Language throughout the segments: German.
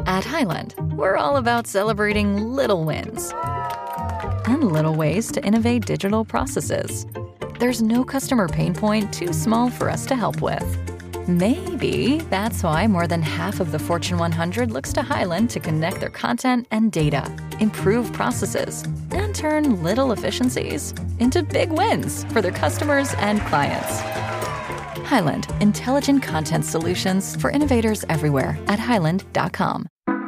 At Highland, we're all about celebrating little wins and little ways to innovate digital processes. There's no customer pain point too small for us to help with. Maybe that's why more than half of the Fortune 100 looks to Highland to connect their content and data, improve processes, and turn little efficiencies into big wins for their customers and clients. Highland, intelligent content solutions for innovators everywhere at highland.com.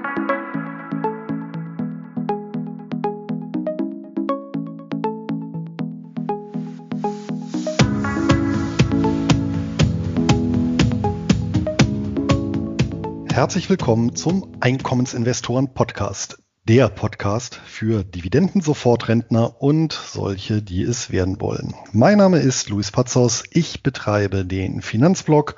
Herzlich willkommen zum Einkommensinvestoren-Podcast, der Podcast für Dividenden-Sofortrentner und solche, die es werden wollen. Mein Name ist Luis Pazos, ich betreibe den Finanzblog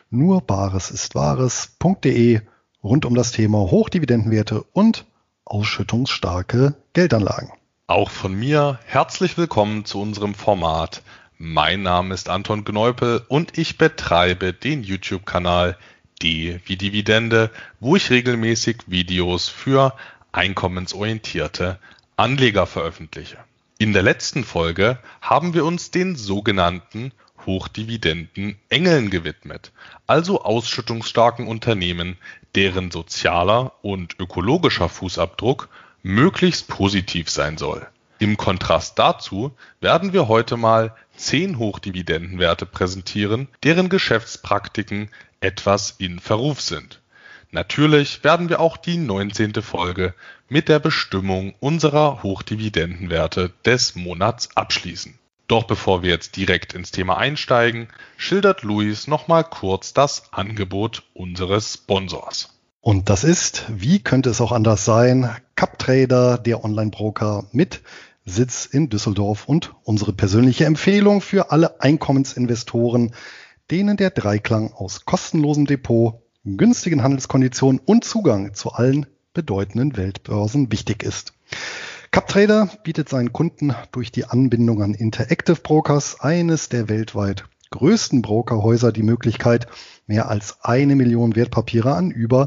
nurbaresistwahres.de rund um das Thema Hochdividendenwerte und ausschüttungsstarke Geldanlagen. Auch von mir herzlich willkommen zu unserem Format. Mein Name ist Anton Gneupel und ich betreibe den YouTube-Kanal D wie Dividende, wo ich regelmäßig Videos für einkommensorientierte Anleger veröffentliche. In der letzten Folge haben wir uns den sogenannten Hochdividenden-Engeln gewidmet, also ausschüttungsstarken Unternehmen, deren sozialer und ökologischer Fußabdruck möglichst positiv sein soll. Im Kontrast dazu werden wir heute mal 10 Hochdividendenwerte präsentieren, deren Geschäftspraktiken etwas in Verruf sind. Natürlich werden wir auch die 19. Folge mit der Bestimmung unserer Hochdividendenwerte des Monats abschließen. Doch bevor wir jetzt direkt ins Thema einsteigen, schildert Luis nochmal kurz das Angebot unseres Sponsors. Und das ist, wie könnte es auch anders sein, CapTrader, der Online-Broker mit Sitz in Düsseldorf und unsere persönliche Empfehlung für alle Einkommensinvestoren, denen der Dreiklang aus kostenlosem Depot, günstigen Handelskonditionen und Zugang zu allen bedeutenden Weltbörsen wichtig ist. CapTrader bietet seinen Kunden durch die Anbindung an Interactive Brokers, eines der weltweit größten Brokerhäuser, die Möglichkeit, mehr als 1 Million Wertpapiere an über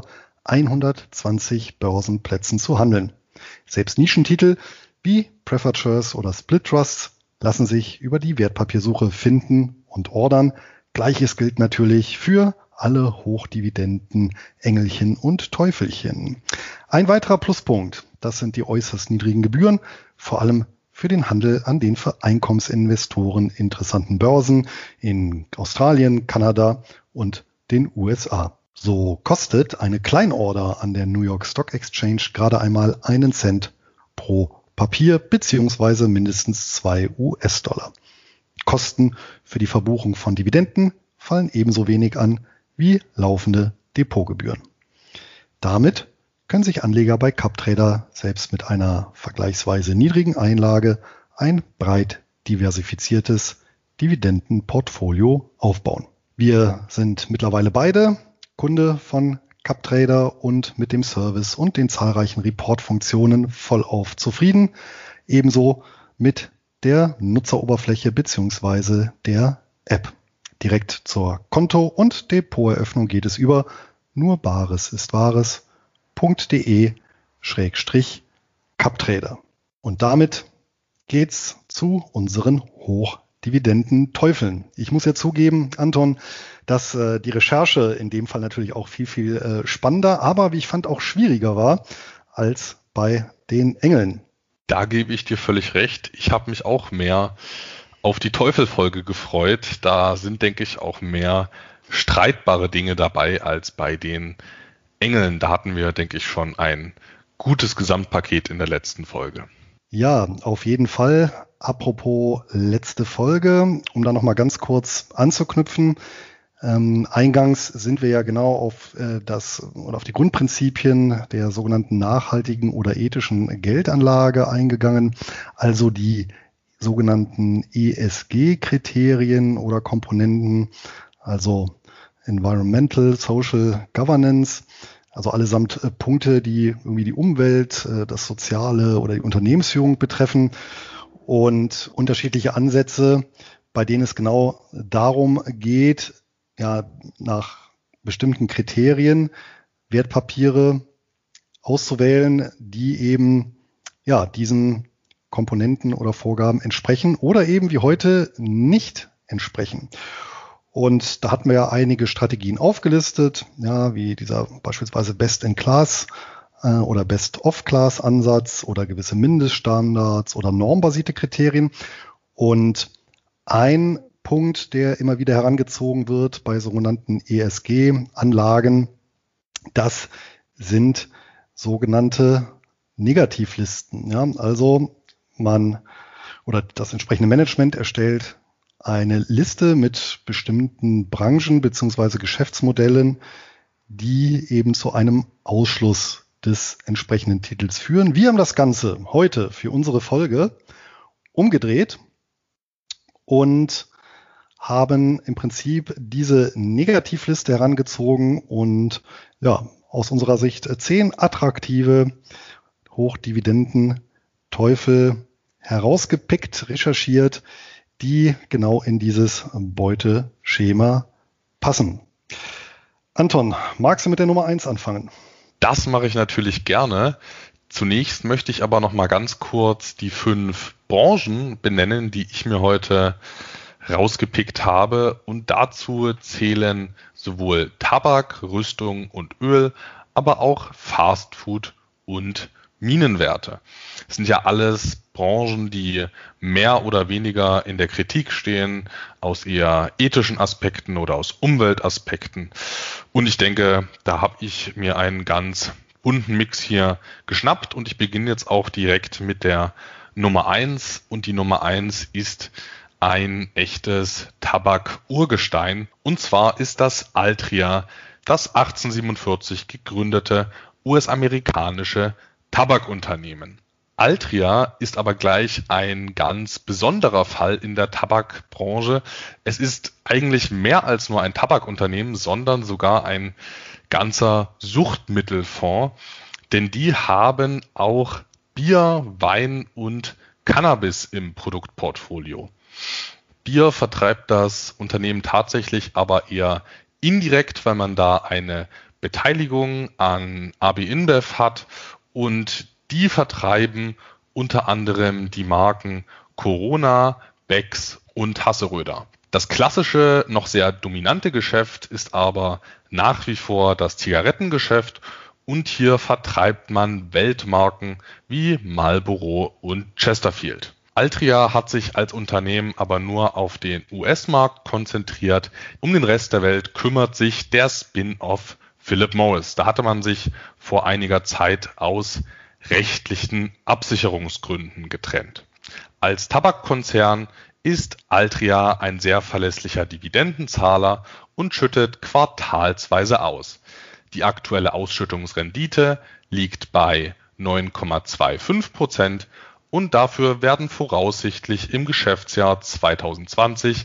120 Börsenplätzen zu handeln. Selbst Nischentitel wie Preferred Shares oder Split Trusts lassen sich über die Wertpapiersuche finden und ordern. Gleiches gilt natürlich für alle Hochdividenden, Engelchen und Teufelchen. Ein weiterer Pluspunkt, das sind die äußerst niedrigen Gebühren, vor allem für den Handel an den für Einkommensinvestoren interessanten Börsen in Australien, Kanada und den USA. So kostet eine Kleinorder an der New York Stock Exchange gerade einmal 1 Cent pro Papier bzw. mindestens 2 US-Dollar. Kosten für die Verbuchung von Dividenden fallen ebenso wenig an wie laufende Depotgebühren. Damit können sich Anleger bei CapTrader selbst mit einer vergleichsweise niedrigen Einlage ein breit diversifiziertes Dividendenportfolio aufbauen. Wir sind mittlerweile beide Kunde von CapTrader und mit dem Service und den zahlreichen Report-Funktionen vollauf zufrieden. Ebenso mit der Nutzeroberfläche bzw. der App. Direkt zur Konto- und Depoteröffnung geht es über nurbaresistwahres.de/CapTrader. Und damit geht's zu unseren Hochdividenden-Teufeln. Ich muss ja zugeben, Anton, dass die Recherche in dem Fall natürlich auch viel spannender, aber wie ich fand auch schwieriger war als bei den Engeln. Da gebe ich dir völlig recht. Ich habe mich auch mehr auf die Teufel-Folge gefreut. Da sind, denke ich, auch mehr streitbare Dinge dabei als bei den Engeln. Da hatten wir, denke ich, schon ein gutes Gesamtpaket in der letzten Folge. Ja, auf jeden Fall. Apropos letzte Folge, um da nochmal ganz kurz anzuknüpfen. Eingangs sind wir ja genau auf auf die Grundprinzipien der sogenannten nachhaltigen oder ethischen Geldanlage eingegangen, also die sogenannten ESG-Kriterien oder Komponenten, also Environmental, Social Governance, also allesamt Punkte, die irgendwie die Umwelt, das Soziale oder die Unternehmensführung betreffen und unterschiedliche Ansätze, bei denen es genau darum geht, ja, nach bestimmten Kriterien Wertpapiere auszuwählen, die eben diesen Komponenten oder Vorgaben entsprechen oder eben wie heute nicht entsprechen. Und da hatten wir ja einige Strategien aufgelistet, wie dieser beispielsweise Best-in-Class oder Best-of-Class-Ansatz oder gewisse Mindeststandards oder normbasierte Kriterien. Und ein Punkt, der immer wieder herangezogen wird bei sogenannten ESG-Anlagen, das sind sogenannte Negativlisten. Ja? Also das entsprechende Management erstellt eine Liste mit bestimmten Branchen bzw. Geschäftsmodellen, die eben zu einem Ausschluss des entsprechenden Titels führen. Wir haben das Ganze heute für unsere Folge umgedreht und haben im Prinzip diese Negativliste herangezogen und aus unserer Sicht 10 attraktive Hochdividenden-Teufel herausgepickt, recherchiert, die genau in dieses Beuteschema passen. Anton, magst du mit der Nummer 1 anfangen? Das mache ich natürlich gerne. Zunächst möchte ich aber noch mal ganz kurz die 5 Branchen benennen, die ich mir heute rausgepickt habe. Und dazu zählen sowohl Tabak, Rüstung und Öl, aber auch Fastfood und Minenwerte. Das sind ja alles Branchen, die mehr oder weniger in der Kritik stehen, aus eher ethischen Aspekten oder aus Umweltaspekten. Und ich denke, da habe ich mir einen ganz bunten Mix hier geschnappt und ich beginne jetzt auch direkt mit der Nummer 1. Und die Nummer 1 ist ein echtes Tabak-Urgestein. Und zwar ist das Altria, das 1847 gegründete US-amerikanische Tabakunternehmen. Altria ist aber gleich ein ganz besonderer Fall in der Tabakbranche. Es ist eigentlich mehr als nur ein Tabakunternehmen, sondern sogar ein ganzer Suchtmittelfonds, denn die haben auch Bier, Wein und Cannabis im Produktportfolio. Bier vertreibt das Unternehmen tatsächlich aber eher indirekt, weil man da eine Beteiligung an AB InBev hat und die vertreiben unter anderem die Marken Corona, Becks und Hasseröder. Das klassische, noch sehr dominante Geschäft ist aber nach wie vor das Zigarettengeschäft und hier vertreibt man Weltmarken wie Marlboro und Chesterfield. Altria hat sich als Unternehmen aber nur auf den US-Markt konzentriert. Um den Rest der Welt kümmert sich der Spin-off Philip Morris. Da hatte man sich vor einiger Zeit aus rechtlichen Absicherungsgründen getrennt. Als Tabakkonzern ist Altria ein sehr verlässlicher Dividendenzahler und schüttet quartalsweise aus. Die aktuelle Ausschüttungsrendite liegt bei 9,25% und dafür werden voraussichtlich im Geschäftsjahr 2020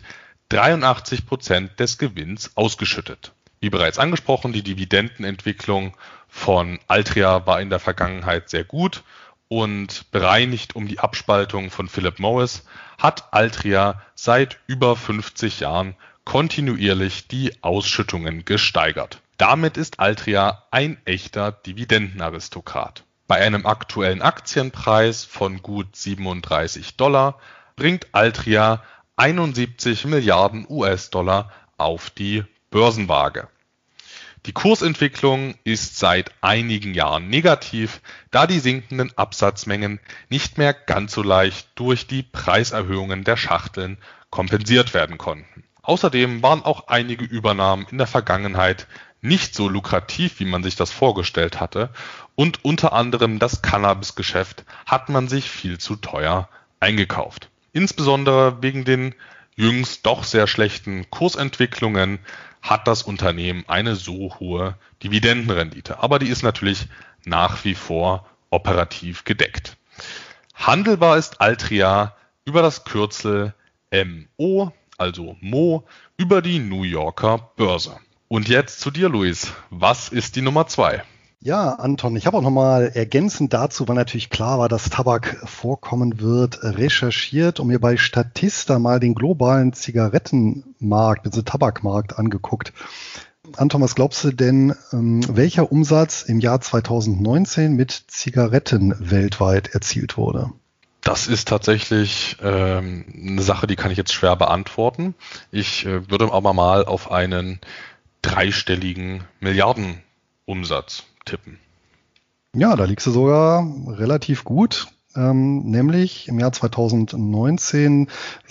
83% des Gewinns ausgeschüttet. Wie bereits angesprochen, die Dividendenentwicklung von Altria war in der Vergangenheit sehr gut und bereinigt um die Abspaltung von Philip Morris hat Altria seit über 50 Jahren kontinuierlich die Ausschüttungen gesteigert. Damit ist Altria ein echter Dividendenaristokrat. Bei einem aktuellen Aktienpreis von gut $37 bringt Altria 71 Milliarden US-Dollar auf die Börsenwaage. Die Kursentwicklung ist seit einigen Jahren negativ, da die sinkenden Absatzmengen nicht mehr ganz so leicht durch die Preiserhöhungen der Schachteln kompensiert werden konnten. Außerdem waren auch einige Übernahmen in der Vergangenheit nicht so lukrativ, wie man sich das vorgestellt hatte, und unter anderem das Cannabisgeschäft hat man sich viel zu teuer eingekauft. Insbesondere wegen den jüngst doch sehr schlechten Kursentwicklungen hat das Unternehmen eine so hohe Dividendenrendite. Aber die ist natürlich nach wie vor operativ gedeckt. Handelbar ist Altria über das Kürzel MO, also Mo, über die New Yorker Börse. Und jetzt zu dir, Luis. Was ist die Nummer 2? Ja, Anton, ich habe auch nochmal ergänzend dazu, weil natürlich klar war, dass Tabak vorkommen wird, recherchiert und mir bei Statista mal den globalen Zigarettenmarkt, also Tabakmarkt angeguckt. Anton, was glaubst du denn, welcher Umsatz im Jahr 2019 mit Zigaretten weltweit erzielt wurde? Das ist tatsächlich eine Sache, die kann ich jetzt schwer beantworten. Ich würde aber mal auf einen dreistelligen Milliardenumsatz tippen. Ja, da liegst du sogar relativ gut, nämlich im Jahr 2019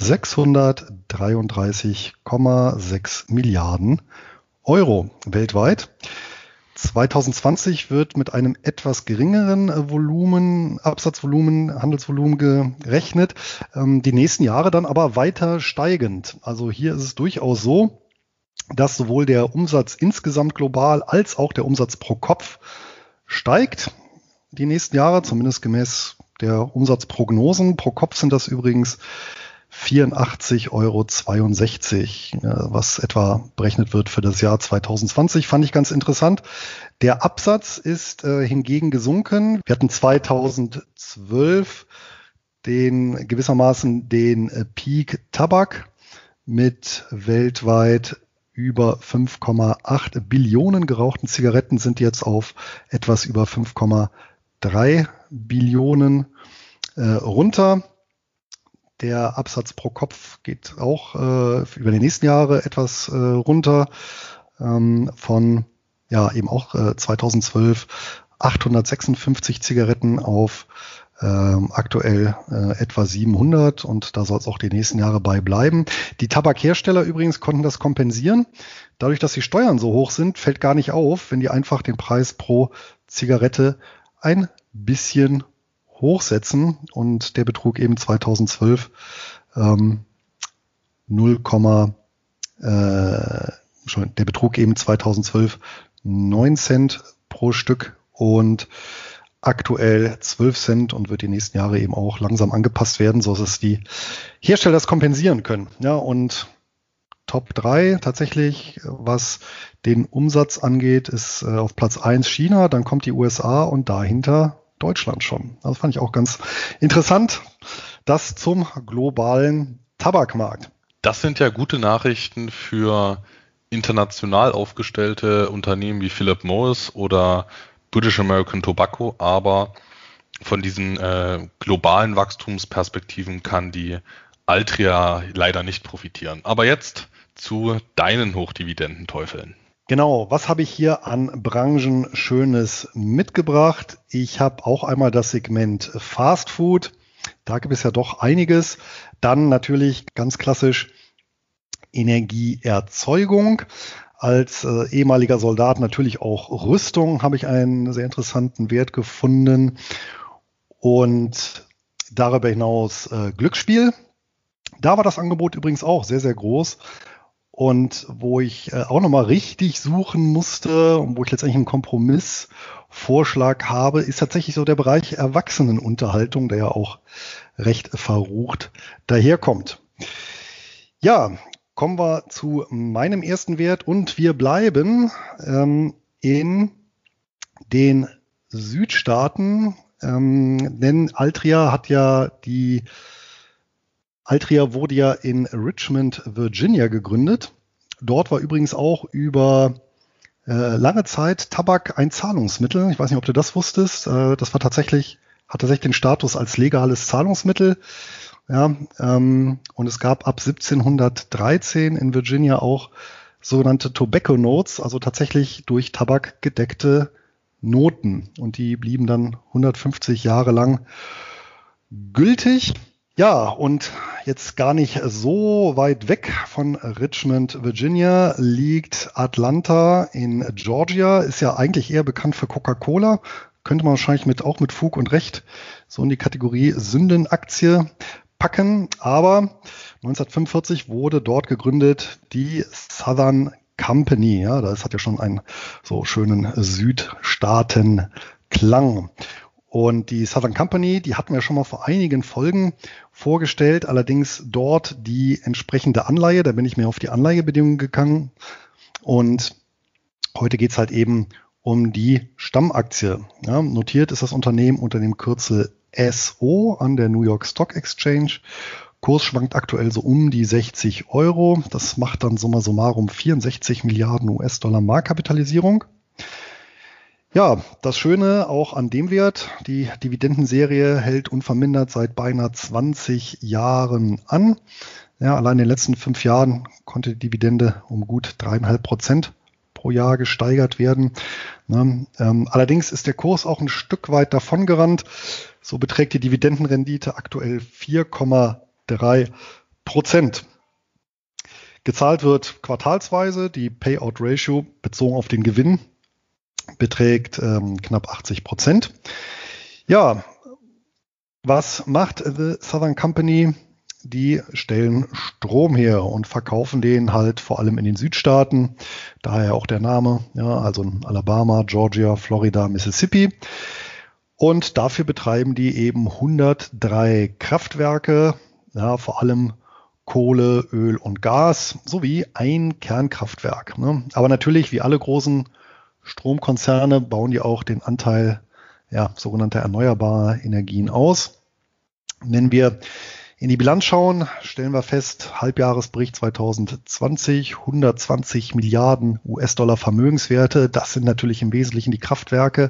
633,6 Milliarden Euro weltweit. 2020 wird mit einem etwas geringeren Handelsvolumen gerechnet. Die nächsten Jahre dann aber weiter steigend. Also hier ist es durchaus so, dass sowohl der Umsatz insgesamt global als auch der Umsatz pro Kopf steigt. Die nächsten Jahre, zumindest gemäß der Umsatzprognosen. Pro Kopf sind das übrigens 84,62 €, was etwa berechnet wird für das Jahr 2020, fand ich ganz interessant. Der Absatz ist hingegen gesunken. Wir hatten 2012 gewissermaßen den Peak Tabak mit weltweit über 5,8 Billionen gerauchten Zigaretten, sind jetzt auf etwas über 5,3 Billionen runter. Der Absatz pro Kopf geht auch über die nächsten Jahre etwas runter von eben auch 2012 856 Zigaretten auf aktuell etwa 700 und da soll es auch die nächsten Jahre bei bleiben. Die Tabakhersteller übrigens konnten das kompensieren. Dadurch, dass die Steuern so hoch sind, fällt gar nicht auf, wenn die einfach den Preis pro Zigarette ein bisschen hochsetzen und der betrug eben 2012 der betrug eben 2012 9 Cent pro Stück und aktuell 12 Cent und wird die nächsten Jahre eben auch langsam angepasst werden, so dass die Hersteller das kompensieren können. Ja, und Top 3 tatsächlich, was den Umsatz angeht, ist auf Platz 1 China, dann kommt die USA und dahinter Deutschland schon. Das fand ich auch ganz interessant. Das zum globalen Tabakmarkt. Das sind ja gute Nachrichten für international aufgestellte Unternehmen wie Philip Morris oder British American Tobacco, aber von diesen globalen Wachstumsperspektiven kann die Altria leider nicht profitieren. Aber jetzt zu deinen Hochdividendenteufeln. Genau, was habe ich hier an Branchen Schönes mitgebracht? Ich habe auch einmal das Segment Fast Food. Da gibt es ja doch einiges. Dann natürlich ganz klassisch Energieerzeugung. Als ehemaliger Soldat natürlich auch Rüstung habe ich einen sehr interessanten Wert gefunden. Und darüber hinaus Glücksspiel. Da war das Angebot übrigens auch sehr, sehr groß. Und wo ich auch nochmal richtig suchen musste und wo ich letztendlich einen Kompromissvorschlag habe, ist tatsächlich so der Bereich Erwachsenenunterhaltung, der ja auch recht verrucht daherkommt. Ja, kommen wir zu meinem ersten Wert und wir bleiben in den Südstaaten, denn Altria wurde ja in Richmond, Virginia gegründet. Dort war übrigens auch über lange Zeit Tabak ein Zahlungsmittel. Ich weiß nicht, ob du das wusstest. Das hat tatsächlich den Status als legales Zahlungsmittel. Ja, und es gab ab 1713 in Virginia auch sogenannte Tobacco Notes, also tatsächlich durch Tabak gedeckte Noten. Und die blieben dann 150 Jahre lang gültig. Ja, und jetzt gar nicht so weit weg von Richmond, Virginia, liegt Atlanta in Georgia. Ist ja eigentlich eher bekannt für Coca-Cola. Könnte man wahrscheinlich auch mit Fug und Recht so in die Kategorie Sündenaktie packen. Aber 1945 wurde dort gegründet die Southern Company. Ja, das hat ja schon einen so schönen Südstaatenklang. Und die Southern Company, die hatten wir schon mal vor einigen Folgen vorgestellt, allerdings dort die entsprechende Anleihe. Da bin ich mir auf die Anleihebedingungen gegangen. Und heute geht's halt eben um die Stammaktie. Ja, notiert ist das Unternehmen unter dem Kürzel SO an der New York Stock Exchange. Kurs schwankt aktuell so um die 60 Euro. Das macht dann summa summarum 64 Milliarden US-Dollar Marktkapitalisierung. Ja, das Schöne auch an dem Wert, die Dividendenserie hält unvermindert seit beinahe 20 Jahren an. Ja, allein in den letzten 5 Jahren konnte die Dividende um gut 3,5% pro Jahr gesteigert werden. Allerdings ist der Kurs auch ein Stück weit davongerannt. So beträgt die Dividendenrendite aktuell 4,3%. Gezahlt wird quartalsweise. Die Payout Ratio bezogen auf den Gewinn beträgt knapp 80%. Ja, was macht The Southern Company? Die stellen Strom her und verkaufen den halt vor allem in den Südstaaten. Daher auch der Name, ja, also in Alabama, Georgia, Florida, Mississippi. Und dafür betreiben die eben 103 Kraftwerke, ja, vor allem Kohle, Öl und Gas, sowie ein Kernkraftwerk. Ne? Aber natürlich, wie alle großen Stromkonzerne, bauen die auch den Anteil sogenannter erneuerbarer Energien aus. Wenn wir in die Bilanz schauen, stellen wir fest, Halbjahresbericht 2020, 120 Milliarden US-Dollar Vermögenswerte. Das sind natürlich im Wesentlichen die Kraftwerke.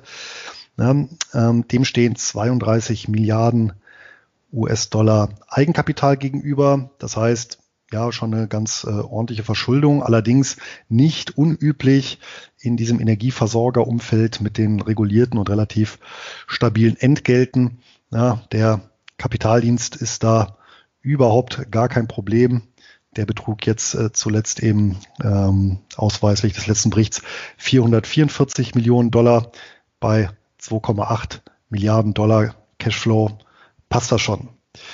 Dem stehen 32 Milliarden US-Dollar Eigenkapital gegenüber. Das heißt, ja, schon eine ganz ordentliche Verschuldung, allerdings nicht unüblich in diesem Energieversorgerumfeld mit den regulierten und relativ stabilen Entgelten. Ja, der Kapitaldienst ist da überhaupt gar kein Problem. Der betrug jetzt zuletzt eben ausweislich des letzten Berichts 444 Millionen Dollar bei 2,8 Milliarden Dollar Cashflow. Passt das schon.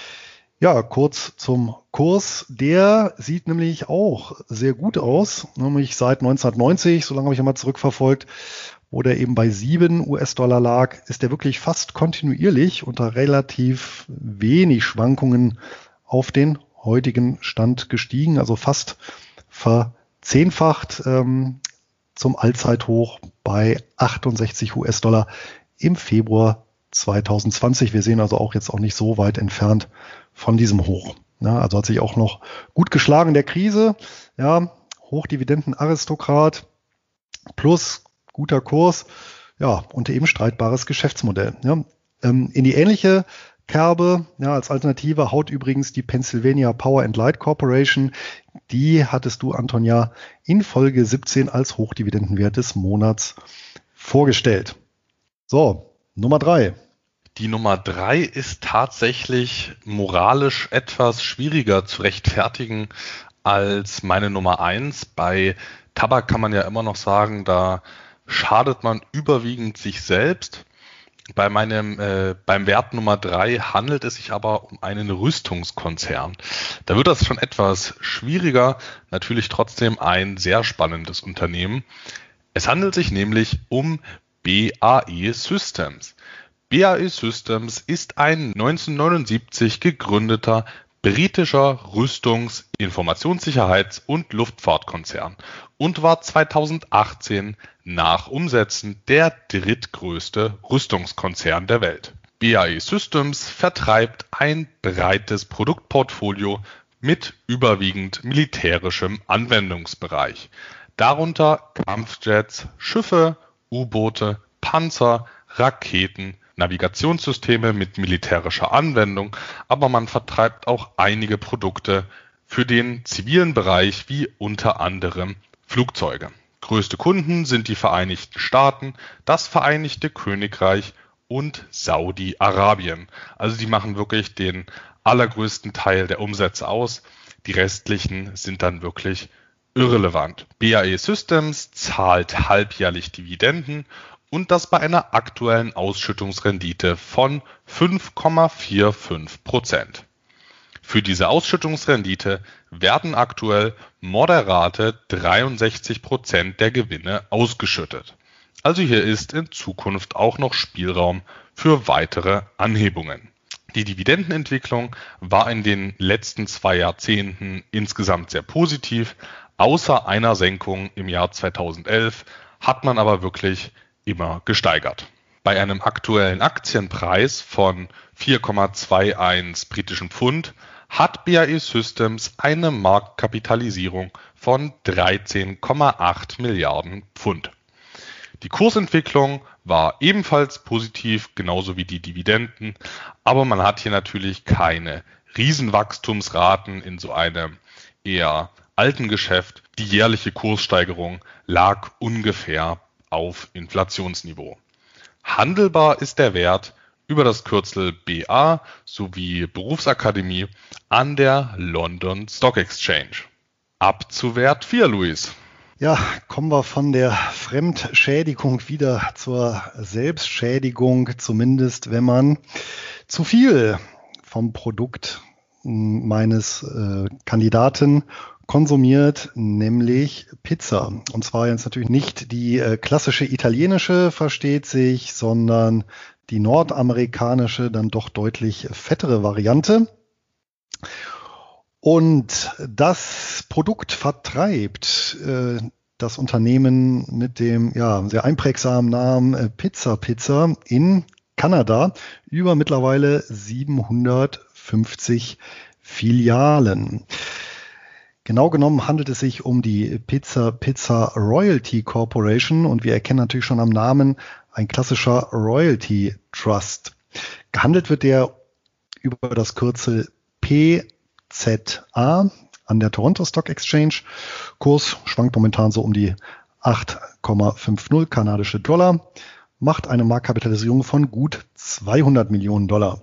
Ja, kurz zum Kurs. Der sieht nämlich auch sehr gut aus, nämlich seit 1990, so lange habe ich einmal zurückverfolgt, wo der eben bei 7 US-Dollar lag, ist der wirklich fast kontinuierlich unter relativ wenig Schwankungen auf den heutigen Stand gestiegen, also fast verzehnfacht zum Allzeithoch bei 68 US-Dollar im Februar 2020. Wir sehen also auch jetzt auch nicht so weit entfernt von diesem Hoch. Ja, also hat sich auch noch gut geschlagen in der Krise. Ja, Hochdividenden-Aristokrat plus guter Kurs, ja, und eben streitbares Geschäftsmodell. Ja. In die ähnliche Kerbe, ja, als Alternative haut übrigens die Pennsylvania Power and Light Corporation. Die hattest du, Anton, ja in Folge 17 als Hochdividendenwert des Monats vorgestellt. So, Nummer 3. Die Nummer 3 ist tatsächlich moralisch etwas schwieriger zu rechtfertigen als meine Nummer 1. Bei Tabak kann man ja immer noch sagen, da schadet man überwiegend sich selbst. Beim Wert Nummer 3 handelt es sich aber um einen Rüstungskonzern. Da wird das schon etwas schwieriger, natürlich trotzdem ein sehr spannendes Unternehmen. Es handelt sich nämlich um BAE Systems. BAE Systems ist ein 1979 gegründeter britischer Rüstungs-, Informationssicherheits- und Luftfahrtkonzern und war 2018 nach Umsätzen der drittgrößte Rüstungskonzern der Welt. BAE Systems vertreibt ein breites Produktportfolio mit überwiegend militärischem Anwendungsbereich, darunter Kampfjets, Schiffe, U-Boote, Panzer, Raketen, Navigationssysteme mit militärischer Anwendung, aber man vertreibt auch einige Produkte für den zivilen Bereich, wie unter anderem Flugzeuge. Größte Kunden sind die Vereinigten Staaten, das Vereinigte Königreich und Saudi-Arabien. Also die machen wirklich den allergrößten Teil der Umsätze aus. Die restlichen sind dann wirklich irrelevant. BAE Systems zahlt halbjährlich Dividenden und das bei einer aktuellen Ausschüttungsrendite von 5,45%. Für diese Ausschüttungsrendite werden aktuell moderate 63% der Gewinne ausgeschüttet. Also hier ist in Zukunft auch noch Spielraum für weitere Anhebungen. Die Dividendenentwicklung war in den letzten 2 Jahrzehnten insgesamt sehr positiv. Außer einer Senkung im Jahr 2011 hat man aber wirklich immer gesteigert. Bei einem aktuellen Aktienpreis von 4,21 britischen Pfund hat BAE Systems eine Marktkapitalisierung von 13,8 Milliarden Pfund. Die Kursentwicklung war ebenfalls positiv, genauso wie die Dividenden, aber man hat hier natürlich keine Riesenwachstumsraten in so einem eher alten Geschäft. Die jährliche Kurssteigerung lag ungefähr auf Inflationsniveau. Handelbar ist der Wert über das Kürzel BA sowie Berufsakademie an der London Stock Exchange. Ab zu Wert 4, Luis. Ja, kommen wir von der Fremdschädigung wieder zur Selbstschädigung, zumindest wenn man zu viel vom Produkt meines Kandidaten konsumiert, nämlich Pizza. Und zwar jetzt natürlich nicht die klassische italienische, versteht sich, sondern die nordamerikanische, dann doch deutlich fettere Variante. Und das Produkt vertreibt das Unternehmen mit dem sehr einprägsamen Namen Pizza in Kanada über mittlerweile 750 Filialen. Genau genommen handelt es sich um die Pizza Royalty Corporation und wir erkennen natürlich schon am Namen ein klassischer Royalty Trust. Gehandelt wird der über das Kürzel PZA an der Toronto Stock Exchange. Kurs schwankt momentan so um die 8,50 kanadische Dollar, macht eine Marktkapitalisierung von gut 200 Millionen Dollar.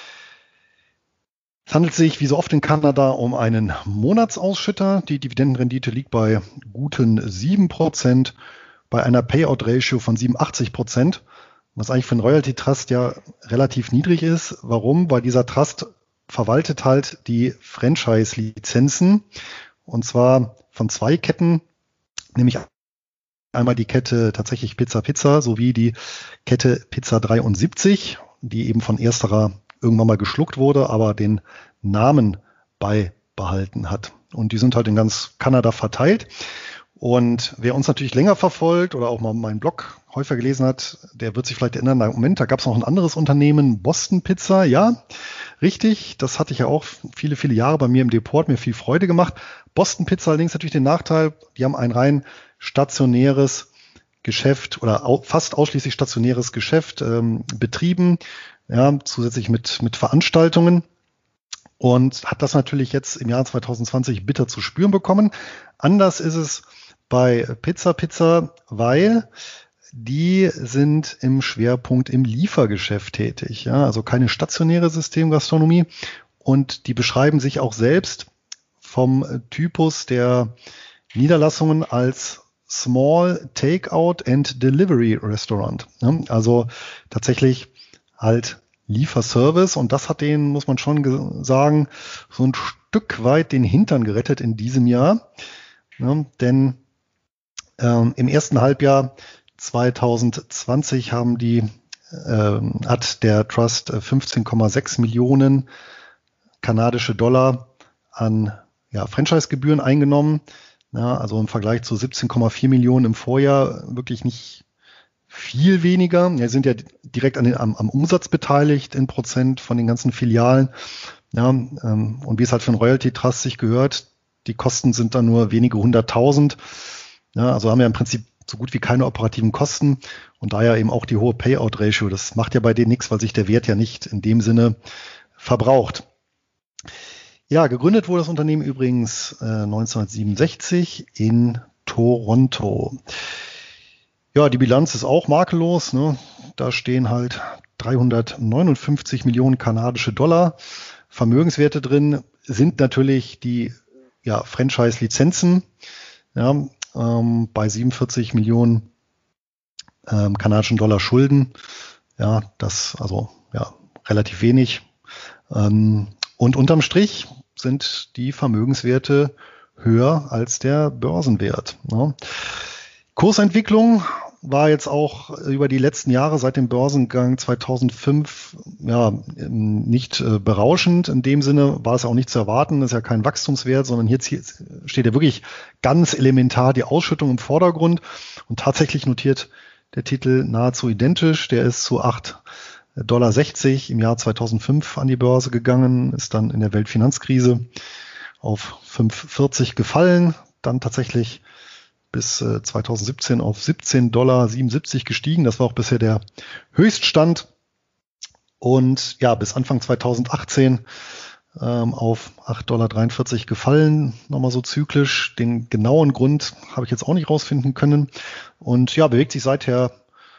Es handelt sich wie so oft in Kanada um einen Monatsausschütter. Die Dividendenrendite liegt bei guten 7%, bei einer Payout-Ratio von 87%, was eigentlich für einen Royalty Trust ja relativ niedrig ist. Warum? Weil dieser Trust verwaltet halt die Franchise-Lizenzen und zwar von zwei Ketten, nämlich einmal die Kette tatsächlich Pizza sowie die Kette Pizza 73, die eben von ersterer irgendwann mal geschluckt wurde, aber den Namen beibehalten hat. Und die sind halt in ganz Kanada verteilt. Und wer uns natürlich länger verfolgt oder auch mal meinen Blog häufiger gelesen hat, der wird sich vielleicht erinnern, Moment, da gab es noch ein anderes Unternehmen, Boston Pizza. Ja, richtig, das hatte ich ja auch viele, viele Jahre bei mir im Depot, hat mir viel Freude gemacht. Boston Pizza allerdings natürlich den Nachteil, die haben ein rein stationäres Geschäft oder fast ausschließlich stationäres Geschäft betrieben, ja, zusätzlich mit Veranstaltungen. Und hat das natürlich jetzt im Jahr 2020 bitter zu spüren bekommen. Anders ist es bei Pizza, weil die sind im Schwerpunkt im Liefergeschäft tätig. Ja, also keine stationäre Systemgastronomie. Und die beschreiben sich auch selbst vom Typus der Niederlassungen als Small Takeout and Delivery Restaurant. Ja, also tatsächlich halt Lieferservice und das hat denen, muss man schon sagen, so ein Stück weit den Hintern gerettet in diesem Jahr. Ja, denn im ersten Halbjahr 2020 hat der Trust 15,6 Millionen kanadische Dollar an Franchise-Gebühren eingenommen. Ja, also im Vergleich zu 17,4 Millionen im Vorjahr wirklich nicht viel weniger. Wir sind ja direkt am Umsatz beteiligt in Prozent von den ganzen Filialen. Ja, und wie es halt für einen Royalty Trust sich gehört, die Kosten sind dann nur wenige 100.000. Ja, also haben wir im Prinzip so gut wie keine operativen Kosten und daher eben auch die hohe Payout-Ratio. Das macht ja bei denen nichts, weil sich der Wert ja nicht in dem Sinne verbraucht. Ja, gegründet wurde das Unternehmen übrigens 1967 in Toronto. Ja, die Bilanz ist auch makellos. Ne? Da stehen halt 359 Millionen kanadische Dollar. Vermögenswerte drin sind natürlich die Franchise-Lizenzen bei 47 Millionen kanadischen Dollar Schulden. Ja, das also relativ wenig. Und unterm Strich sind die Vermögenswerte höher als der Börsenwert. Ne? Kursentwicklung war jetzt auch über die letzten Jahre seit dem Börsengang 2005 nicht berauschend. In dem Sinne war es auch nicht zu erwarten, das ist ja kein Wachstumswert, sondern hier steht ja wirklich ganz elementar die Ausschüttung im Vordergrund und tatsächlich notiert der Titel nahezu identisch. Der ist zu 8 $60 im Jahr 2005 an die Börse gegangen, ist dann in der Weltfinanzkrise auf 5,40 gefallen, dann tatsächlich bis 2017 auf $17,77 gestiegen. Das war auch bisher der Höchststand. Und ja, bis Anfang 2018 auf $8,43 gefallen, nochmal so zyklisch. Den genauen Grund habe ich jetzt auch nicht rausfinden können. Und ja, bewegt sich seither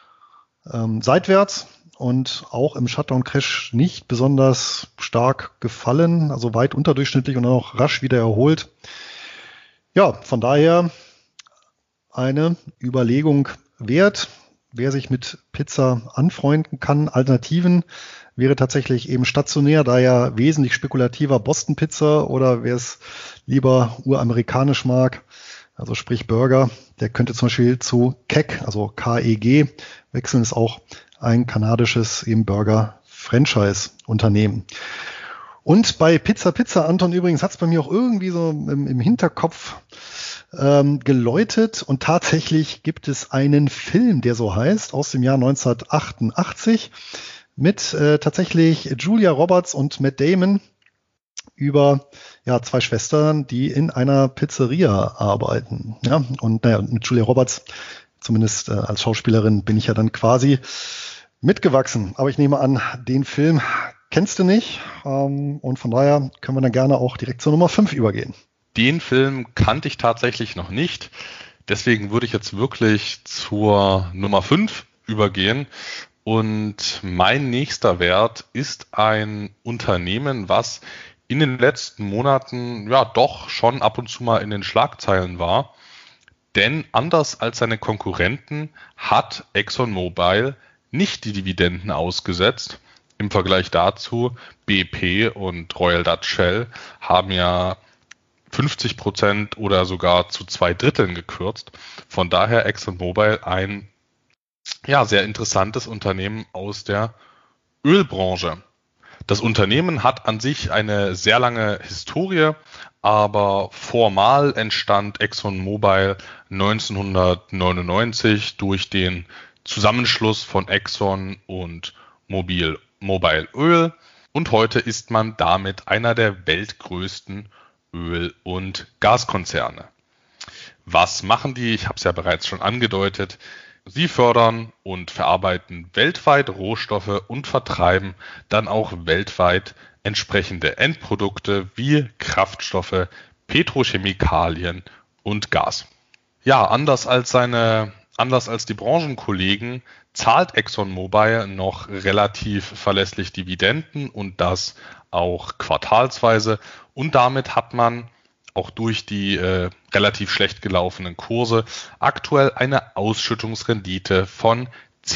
seitwärts und auch im Shutdown-Crash nicht besonders stark gefallen, also weit unterdurchschnittlich und dann auch rasch wieder erholt. Ja, von daher eine Überlegung wert, wer sich mit Pizza anfreunden kann. Alternativen wäre tatsächlich eben stationär, da ja wesentlich spekulativer Boston Pizza, oder wer es lieber uramerikanisch mag, also sprich Burger, der könnte zum Beispiel zu KEG, also KEG, wechseln, ist auch ein kanadisches eben Burger-Franchise-Unternehmen. Und bei Pizza, Anton, übrigens hat es bei mir auch irgendwie so im Hinterkopf geläutet, und tatsächlich gibt es einen Film, der so heißt, aus dem Jahr 1988 mit tatsächlich Julia Roberts und Matt Damon über zwei Schwestern, die in einer Pizzeria arbeiten. Ja, und mit Julia Roberts, zumindest als Schauspielerin, bin ich ja dann quasi mitgewachsen. Aber ich nehme an, den Film kennst du nicht, und von daher können wir dann gerne auch direkt zur Nummer 5 übergehen. Den Film kannte ich tatsächlich noch nicht. Deswegen würde ich jetzt wirklich zur Nummer 5 übergehen. Und mein nächster Wert ist ein Unternehmen, was in den letzten Monaten ja doch schon ab und zu mal in den Schlagzeilen war. Denn anders als seine Konkurrenten hat ExxonMobil nicht die Dividenden ausgesetzt. Im Vergleich dazu, BP und Royal Dutch Shell haben ja 50% oder sogar zu 2/3 gekürzt. Von daher ExxonMobil ein sehr interessantes Unternehmen aus der Ölbranche. Das Unternehmen hat an sich eine sehr lange Historie, aber formal entstand ExxonMobil 1999 durch den Zusammenschluss von Exxon und Mobil Öl, und heute ist man damit einer der weltgrößten Öl- und Gaskonzerne. Was machen die? Ich habe es ja bereits schon angedeutet. Sie fördern und verarbeiten weltweit Rohstoffe und vertreiben dann auch weltweit entsprechende Endprodukte wie Kraftstoffe, Petrochemikalien und Gas. Ja, anders als die Branchenkollegen zahlt ExxonMobil noch relativ verlässlich Dividenden, und das auch quartalsweise, und damit hat man auch durch die relativ schlecht gelaufenen Kurse aktuell eine Ausschüttungsrendite von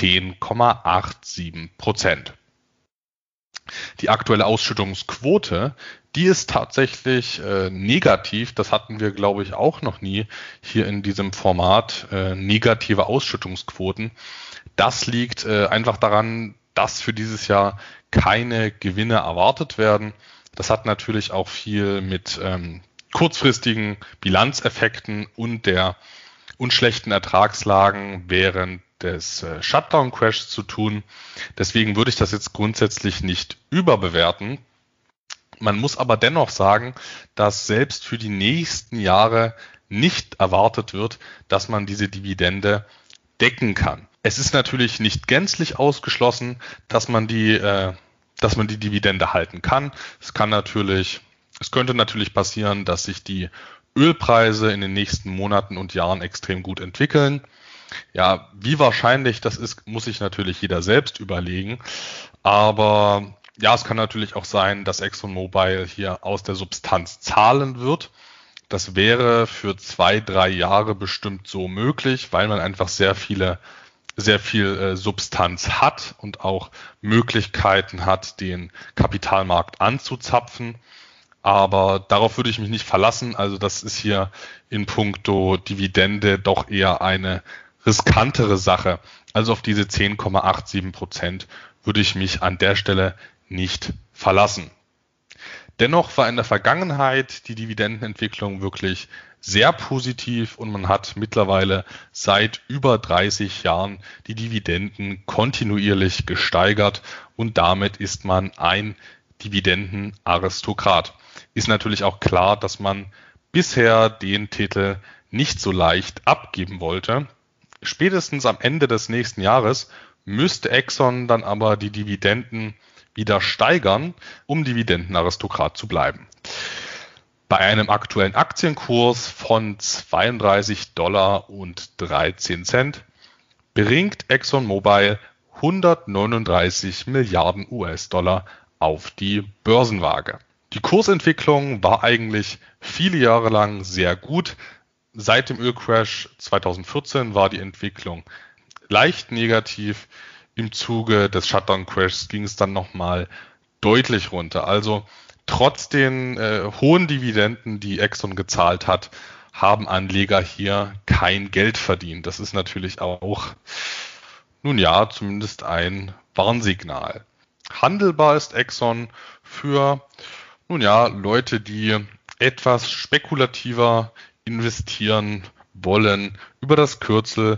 10,87%. Die aktuelle Ausschüttungsquote, die ist tatsächlich negativ. Das hatten wir, glaube ich, auch noch nie hier in diesem Format, negative Ausschüttungsquoten. Das liegt einfach daran, dass für dieses Jahr keine Gewinne erwartet werden. Das hat natürlich auch viel mit kurzfristigen Bilanzeffekten und schlechten Ertragslagen während des Shutdown-Crashs zu tun. Deswegen würde ich das jetzt grundsätzlich nicht überbewerten. Man muss aber dennoch sagen, dass selbst für die nächsten Jahre nicht erwartet wird, dass man diese Dividende decken kann. Es ist natürlich nicht gänzlich ausgeschlossen, dass man die Dividende halten kann. Es könnte natürlich passieren, dass sich die Ölpreise in den nächsten Monaten und Jahren extrem gut entwickeln. Ja, wie wahrscheinlich das ist, muss sich natürlich jeder selbst überlegen. Aber ja, es kann natürlich auch sein, dass ExxonMobil hier aus der Substanz zahlen wird. Das wäre für 2-3 Jahre bestimmt so möglich, weil man einfach sehr viel Substanz hat und auch Möglichkeiten hat, den Kapitalmarkt anzuzapfen. Aber darauf würde ich mich nicht verlassen. Also das ist hier in puncto Dividende doch eher eine riskantere Sache. Also auf diese 10,87% würde ich mich an der Stelle nicht verlassen. Dennoch war in der Vergangenheit die Dividendenentwicklung wirklich sehr positiv und man hat mittlerweile seit über 30 Jahren die Dividenden kontinuierlich gesteigert und damit ist man ein Dividendenaristokrat. Ist natürlich auch klar, dass man bisher den Titel nicht so leicht abgeben wollte. Spätestens am Ende des nächsten Jahres müsste Exxon dann aber die Dividenden wieder steigern, um Dividendenaristokrat zu bleiben. Bei einem aktuellen Aktienkurs von $32,13 bringt ExxonMobil 139 Milliarden US-Dollar auf die Börsenwaage. Die Kursentwicklung war eigentlich viele Jahre lang sehr gut. Seit dem Ölcrash 2014 war die Entwicklung leicht negativ. Im Zuge des Shutdown-Crashs ging es dann nochmal deutlich runter. Also trotz den hohen Dividenden, die Exxon gezahlt hat, haben Anleger hier kein Geld verdient. Das ist natürlich auch, nun ja, zumindest ein Warnsignal. Handelbar ist Exxon für, nun ja, Leute, die etwas spekulativer investieren wollen, über das Kürzel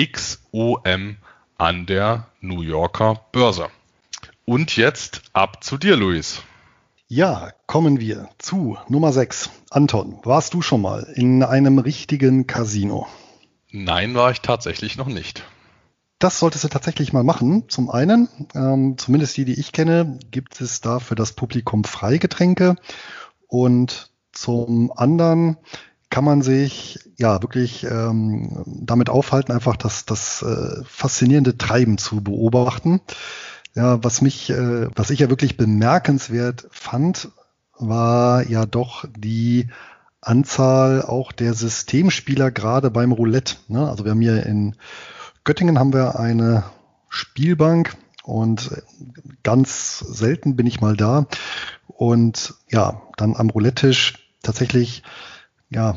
XOM an der New Yorker Börse. Und jetzt ab zu dir, Luis. Ja, kommen wir zu Nummer 6. Anton, warst du schon mal in einem richtigen Casino? Nein, war ich tatsächlich noch nicht. Das solltest du tatsächlich mal machen. Zum einen, zumindest die ich kenne, gibt es da für das Publikum Freigetränke. Und zum anderen kann man sich ja wirklich damit aufhalten, einfach das faszinierende Treiben zu beobachten. Ja, was ich ja wirklich bemerkenswert fand, war ja doch die Anzahl auch der Systemspieler gerade beim Roulette. Ne? Also wir haben hier in Göttingen haben wir eine Spielbank und ganz selten bin ich mal da. Und ja, dann am Roulette-Tisch tatsächlich ja,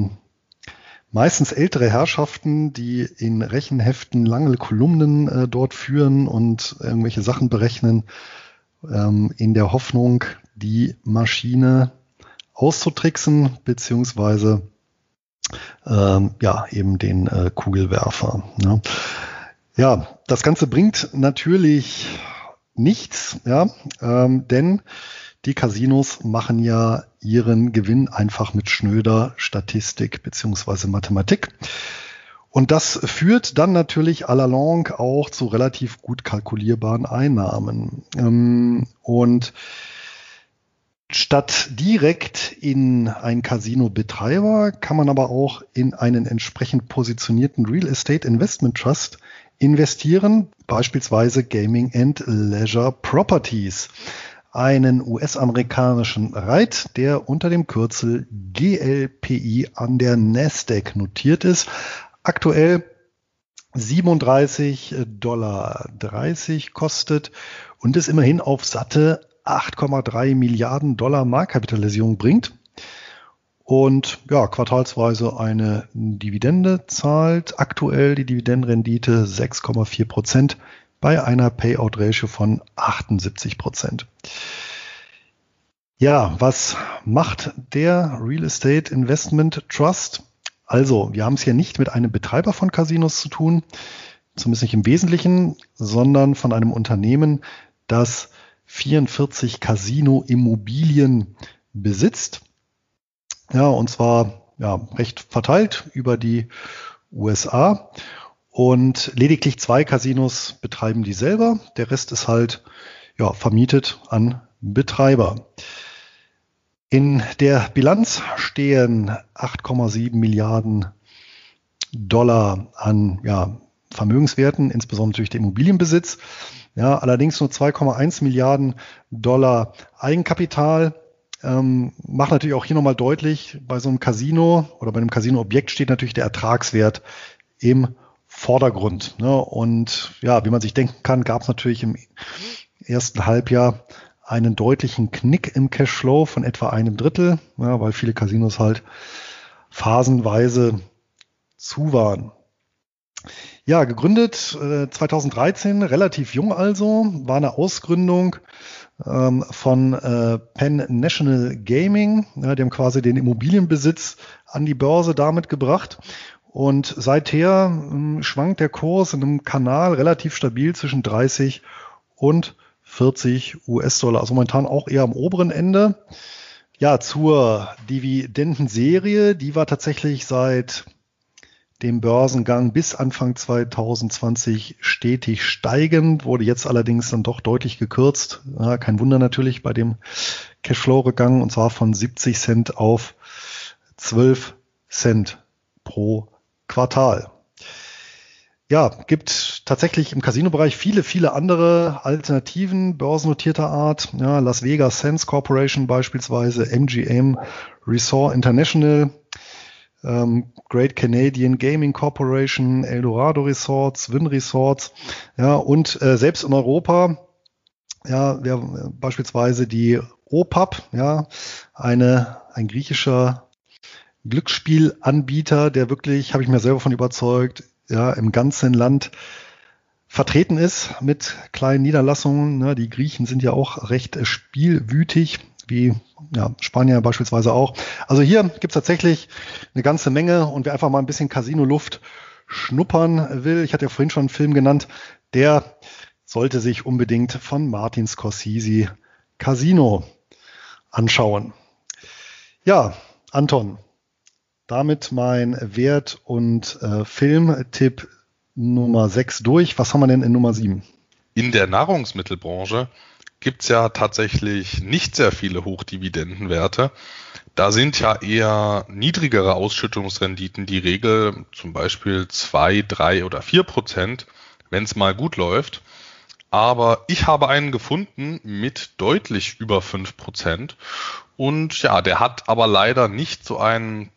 meistens ältere Herrschaften, die in Rechenheften lange Kolumnen dort führen und irgendwelche Sachen berechnen, in der Hoffnung, die Maschine auszutricksen, beziehungsweise ja, eben den Kugelwerfer. Ne? Ja, das Ganze bringt natürlich nichts, ja, denn die Casinos machen ja ihren Gewinn einfach mit schnöder Statistik beziehungsweise Mathematik. Und das führt dann natürlich à la longue auch zu relativ gut kalkulierbaren Einnahmen. Und statt direkt in einen Casino-Betreiber kann man aber auch in einen entsprechend positionierten Real Estate Investment Trust investieren, beispielsweise Gaming and Leisure Properties. Einen US-amerikanischen REIT, der unter dem Kürzel GLPI an der Nasdaq notiert ist. Aktuell $37,30 kostet und es immerhin auf satte 8,3 Milliarden Dollar Marktkapitalisierung bringt. Und ja, quartalsweise eine Dividende zahlt. Aktuell die Dividendenrendite 6,4% bei einer Payout-Ratio von 78%. Ja, was macht der Real Estate Investment Trust? Also, wir haben es hier nicht mit einem Betreiber von Casinos zu tun, zumindest nicht im Wesentlichen, sondern von einem Unternehmen, das 44 Casino-Immobilien besitzt. Ja, und zwar ja, recht verteilt über die USA. Und lediglich 2 Casinos betreiben die selber. Der Rest ist halt ja, vermietet an Betreiber. In der Bilanz stehen 8,7 Milliarden Dollar an ja, Vermögenswerten, insbesondere durch den Immobilienbesitz. Ja, allerdings nur 2,1 Milliarden Dollar Eigenkapital. Macht natürlich auch hier nochmal deutlich, bei so einem Casino oder bei einem Casino-Objekt steht natürlich der Ertragswert im Vordergrund. Ne? Und ja, wie man sich denken kann, gab es natürlich im ersten Halbjahr einen deutlichen Knick im Cashflow von etwa 1/3, ja, weil viele Casinos halt phasenweise zu waren. Ja, gegründet 2013, relativ jung also, war eine Ausgründung von Penn National Gaming. Ja, die haben quasi den Immobilienbesitz an die Börse damit gebracht. Und seither schwankt der Kurs in einem Kanal relativ stabil zwischen 30 und 40 US-Dollar. Also momentan auch eher am oberen Ende. Ja, zur Dividendenserie, die war tatsächlich seit dem Börsengang bis Anfang 2020 stetig steigend, wurde jetzt allerdings dann doch deutlich gekürzt. Ja, kein Wunder natürlich bei dem Cashflow-Rückgang, und zwar von 70 Cent auf 12 Cent pro Quartal. Ja, gibt tatsächlich im Casino-Bereich viele andere Alternativen börsennotierter Art. Ja, Las Vegas Sands Corporation beispielsweise, MGM Resort International, Great Canadian Gaming Corporation, Eldorado Resorts, Wynn Resorts, ja, und selbst in Europa, ja, beispielsweise die OPAP, ja, ein griechischer Glücksspielanbieter, der wirklich, habe ich mir selber von überzeugt, ja, im ganzen Land vertreten ist mit kleinen Niederlassungen. Ne? Die Griechen sind ja auch recht spielwütig, wie ja, Spanier beispielsweise auch. Also hier gibt es tatsächlich eine ganze Menge, und wer einfach mal ein bisschen Casino-Luft schnuppern will, ich hatte ja vorhin schon einen Film genannt, der sollte sich unbedingt von Martin Scorsese Casino anschauen. Ja, Anton, damit mein Wert- und Filmtipp Nummer 6 durch. Was haben wir denn in Nummer 7? In der Nahrungsmittelbranche gibt es ja tatsächlich nicht sehr viele Hochdividendenwerte. Da sind ja eher niedrigere Ausschüttungsrenditen die Regel, zum Beispiel 2, 3 oder 4%, wenn es mal gut läuft. Aber ich habe einen gefunden mit deutlich über 5%. Und ja, der hat aber leider nicht so ein,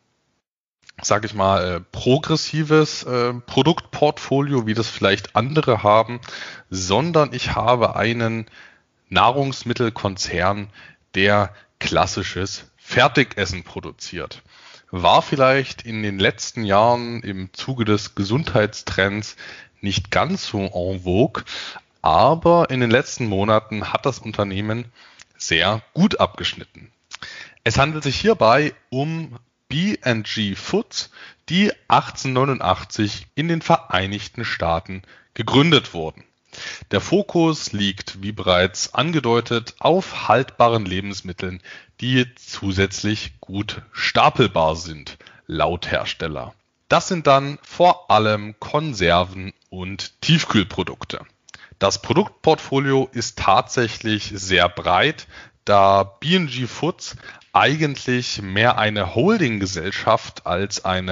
sag ich mal, progressives Produktportfolio, wie das vielleicht andere haben, sondern ich habe einen Nahrungsmittelkonzern, der klassisches Fertigessen produziert. War vielleicht in den letzten Jahren im Zuge des Gesundheitstrends nicht ganz so en vogue, aber in den letzten Monaten hat das Unternehmen sehr gut abgeschnitten. Es handelt sich hierbei um B&G Foods, die 1889 in den Vereinigten Staaten gegründet wurden. Der Fokus liegt, wie bereits angedeutet, auf haltbaren Lebensmitteln, die zusätzlich gut stapelbar sind, laut Hersteller. Das sind dann vor allem Konserven und Tiefkühlprodukte. Das Produktportfolio ist tatsächlich sehr breit, da B&G Foods eigentlich mehr eine Holdinggesellschaft als ein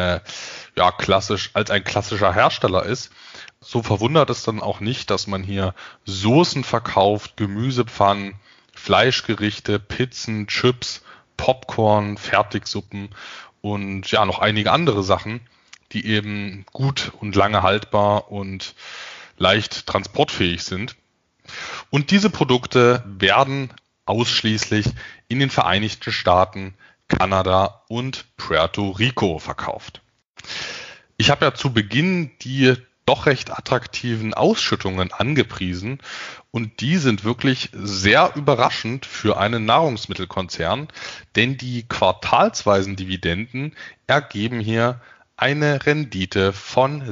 klassischer Hersteller ist. So verwundert es dann auch nicht, dass man hier Soßen verkauft, Gemüsepfannen, Fleischgerichte, Pizzen, Chips, Popcorn, Fertigsuppen und ja, noch einige andere Sachen, die eben gut und lange haltbar und leicht transportfähig sind. Und diese Produkte werden ausschließlich in den Vereinigten Staaten, Kanada und Puerto Rico verkauft. Ich habe ja zu Beginn die doch recht attraktiven Ausschüttungen angepriesen, und die sind wirklich sehr überraschend für einen Nahrungsmittelkonzern, denn die quartalsweisen Dividenden ergeben hier eine Rendite von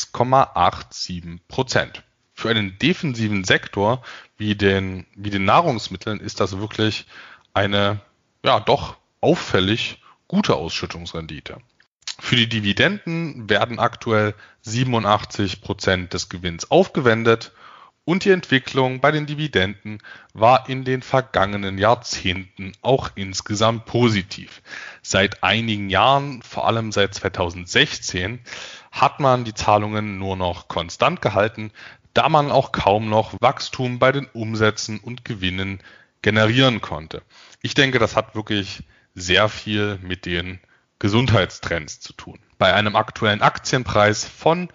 6,87%. Für einen defensiven Sektor wie den Nahrungsmitteln ist das wirklich eine ja doch auffällig gute Ausschüttungsrendite. Für die Dividenden werden aktuell 87% des Gewinns aufgewendet, und die Entwicklung bei den Dividenden war in den vergangenen Jahrzehnten auch insgesamt positiv. Seit einigen Jahren, vor allem seit 2016, hat man die Zahlungen nur noch konstant gehalten, da man auch kaum noch Wachstum bei den Umsätzen und Gewinnen generieren konnte. Ich denke, das hat wirklich sehr viel mit den Gesundheitstrends zu tun. Bei einem aktuellen Aktienpreis von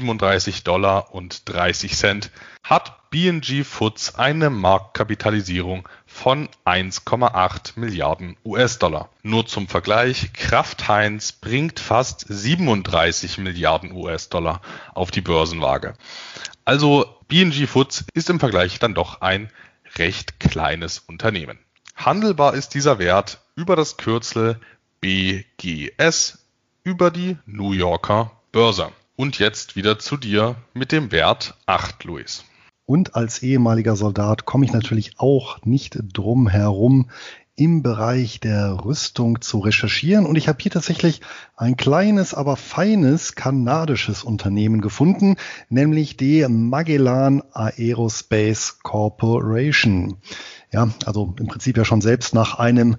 $37,30 hat B&G Foods eine Marktkapitalisierung von 1,8 Milliarden US-Dollar. Nur zum Vergleich, Kraft Heinz bringt fast 37 Milliarden US-Dollar auf die Börsenwaage. Also B&G Foods ist im Vergleich dann doch ein recht kleines Unternehmen. Handelbar ist dieser Wert über das Kürzel BGS über die New Yorker Börse. Und jetzt wieder zu dir mit dem Wert 8, Luis. Und als ehemaliger Soldat komme ich natürlich auch nicht drum herum, im Bereich der Rüstung zu recherchieren. Und ich habe hier tatsächlich ein kleines, aber feines kanadisches Unternehmen gefunden, nämlich die Magellan Aerospace Corporation. Ja, also im Prinzip ja schon selbst nach einem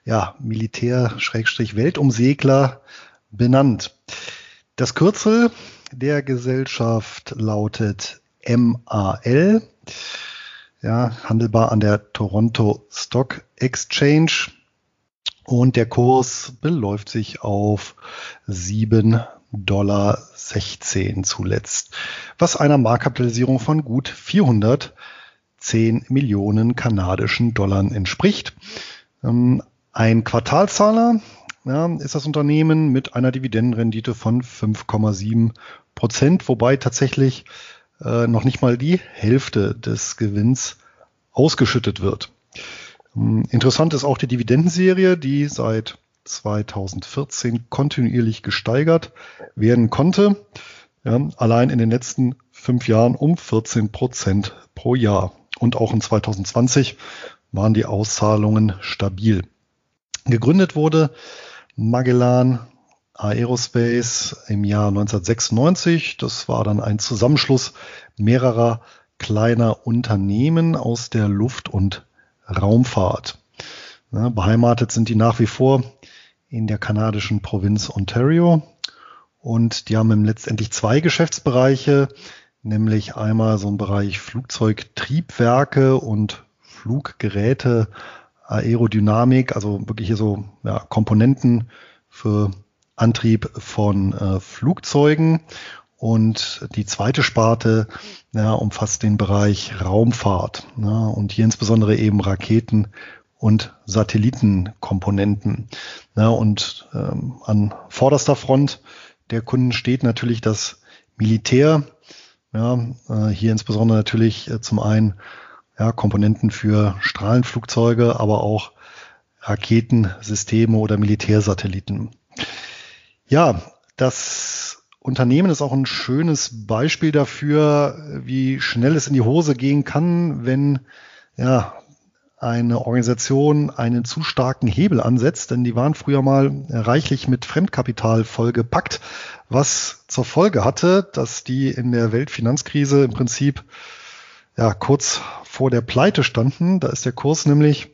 Militär-Weltumsegler benannt. Das Kürzel der Gesellschaft lautet MAL, handelbar an der Toronto Stock Exchange, und der Kurs beläuft sich auf $7,16 zuletzt, was einer Marktkapitalisierung von gut 410 Millionen kanadischen Dollar entspricht. Ein Quartalzahler ist das Unternehmen mit einer Dividendenrendite von 5,7%, wobei tatsächlich noch nicht mal die Hälfte des Gewinns ausgeschüttet wird. Interessant ist auch die Dividendenserie, die seit 2014 kontinuierlich gesteigert werden konnte. Allein in den letzten 5 Jahren um 14% pro Jahr. Und auch in 2020 waren die Auszahlungen stabil. Gegründet wurde Magellan Aerospace im Jahr 1996. Das war dann ein Zusammenschluss mehrerer kleiner Unternehmen aus der Luft- und Raumfahrt. Beheimatet sind die nach wie vor in der kanadischen Provinz Ontario, und die haben letztendlich 2 Geschäftsbereiche, nämlich einmal so ein Bereich Flugzeugtriebwerke und Fluggeräte, Aerodynamik, also wirklich hier so Komponenten für Antrieb von Flugzeugen. Und die zweite Sparte umfasst den Bereich Raumfahrt, und hier insbesondere eben Raketen- und Satellitenkomponenten. Und an vorderster Front der Kunden steht natürlich das Militär. Hier insbesondere natürlich zum einen Komponenten für Strahlenflugzeuge, aber auch Raketensysteme oder Militärsatelliten. Ja, das Unternehmen ist auch ein schönes Beispiel dafür, wie schnell es in die Hose gehen kann, wenn eine Organisation einen zu starken Hebel ansetzt, denn die waren früher mal reichlich mit Fremdkapital vollgepackt, was zur Folge hatte, dass die in der Weltfinanzkrise im Prinzip kurz vor der Pleite standen. Da ist der Kurs nämlich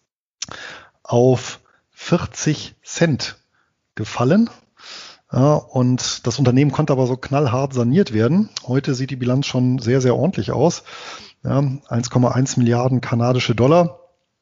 auf 40 Cent gefallen. Und das Unternehmen konnte aber so knallhart saniert werden. Heute sieht die Bilanz schon sehr, sehr ordentlich aus. 1,1 Milliarden kanadische Dollar.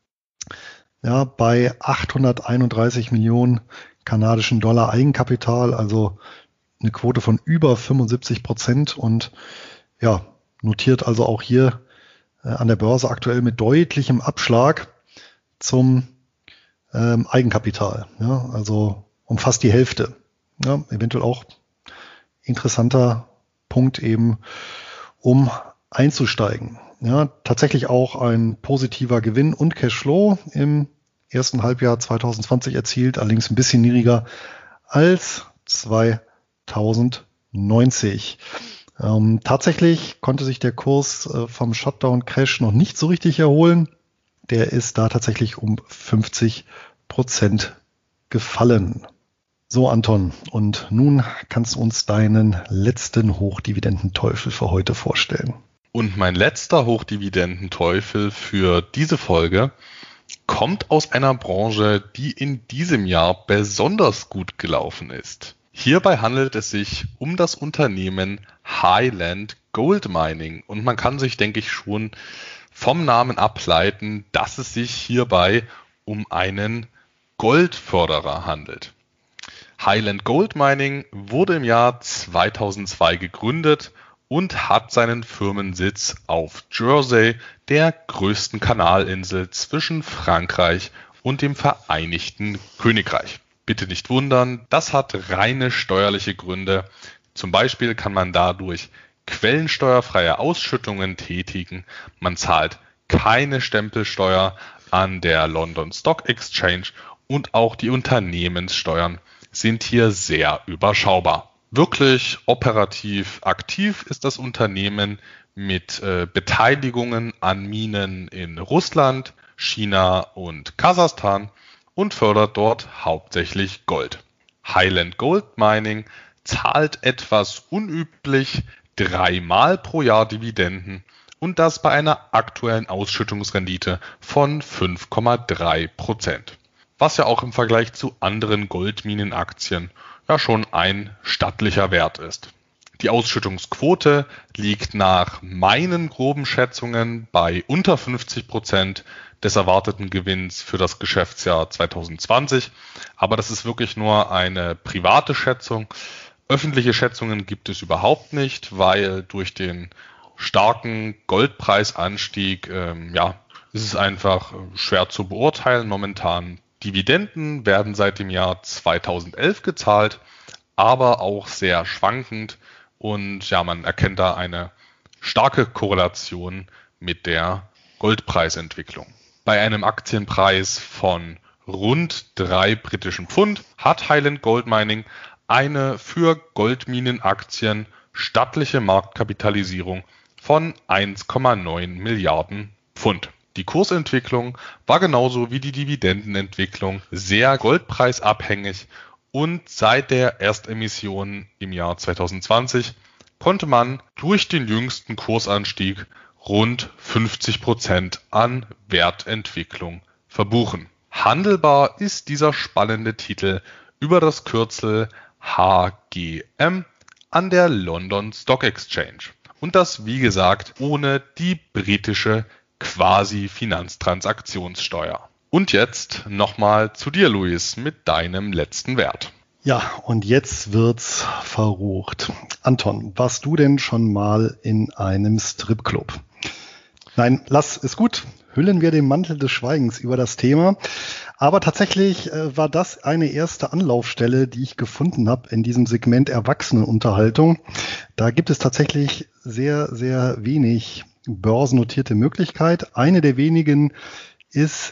Bei 831 Millionen kanadischen Dollar Eigenkapital, also eine Quote von über 75%, und notiert also auch hier an der Börse aktuell mit deutlichem Abschlag zum Eigenkapital. Also um fast die Hälfte. Eventuell auch interessanter Punkt eben, um einzusteigen. Tatsächlich auch ein positiver Gewinn und Cashflow im ersten Halbjahr 2020 erzielt, allerdings ein bisschen niedriger als 2090. Tatsächlich konnte sich der Kurs vom Shutdown-Crash noch nicht so richtig erholen. Der ist da tatsächlich um 50% gefallen. So, Anton, und nun kannst du uns deinen letzten Hochdividendenteufel für heute vorstellen. Und mein letzter Hochdividendenteufel für diese Folge kommt aus einer Branche, die in diesem Jahr besonders gut gelaufen ist. Hierbei handelt es sich um das Unternehmen Highland Gold Mining, und man kann sich, denke ich, schon vom Namen ableiten, dass es sich hierbei um einen Goldförderer handelt. Highland Gold Mining wurde im Jahr 2002 gegründet und hat seinen Firmensitz auf Jersey, der größten Kanalinsel zwischen Frankreich und dem Vereinigten Königreich. Bitte nicht wundern, das hat reine steuerliche Gründe. Zum Beispiel kann man dadurch quellensteuerfreie Ausschüttungen tätigen. Man zahlt keine Stempelsteuer an der London Stock Exchange und auch die Unternehmenssteuern sind hier sehr überschaubar. Wirklich operativ aktiv ist das Unternehmen mit Beteiligungen an Minen in Russland, China und Kasachstan und fördert dort hauptsächlich Gold. Highland Gold Mining zahlt etwas unüblich 3-mal pro Jahr Dividenden und das bei einer aktuellen Ausschüttungsrendite von 5,3%. Was ja auch im Vergleich zu anderen Goldminenaktien ja schon ein stattlicher Wert ist. Die Ausschüttungsquote liegt nach meinen groben Schätzungen bei unter 50% des erwarteten Gewinns für das Geschäftsjahr 2020. Aber das ist wirklich nur eine private Schätzung. Öffentliche Schätzungen gibt es überhaupt nicht, weil durch den starken Goldpreisanstieg ist es einfach schwer zu beurteilen momentan. Dividenden werden seit dem Jahr 2011 gezahlt, aber auch sehr schwankend und man erkennt da eine starke Korrelation mit der Goldpreisentwicklung. Bei einem Aktienpreis von rund 3 britischen Pfund hat Highland Gold Mining eine für Goldminenaktien stattliche Marktkapitalisierung von 1,9 Milliarden Pfund. Die Kursentwicklung war genauso wie die Dividendenentwicklung sehr goldpreisabhängig und seit der Erstemission im Jahr 2020 konnte man durch den jüngsten Kursanstieg rund 50% an Wertentwicklung verbuchen. Handelbar ist dieser spannende Titel über das Kürzel HGM an der London Stock Exchange und das, wie gesagt, ohne die britische Quasi-Finanztransaktionssteuer. Und jetzt nochmal zu dir, Luis, mit deinem letzten Wert. Ja, und jetzt wird's verrucht. Anton, warst du denn schon mal in einem Stripclub? Nein, ist gut. Hüllen wir den Mantel des Schweigens über das Thema. Aber tatsächlich war das eine erste Anlaufstelle, die ich gefunden habe in diesem Segment Erwachsenenunterhaltung. Da gibt es tatsächlich sehr, sehr wenig börsennotierte Möglichkeit. Eine der wenigen ist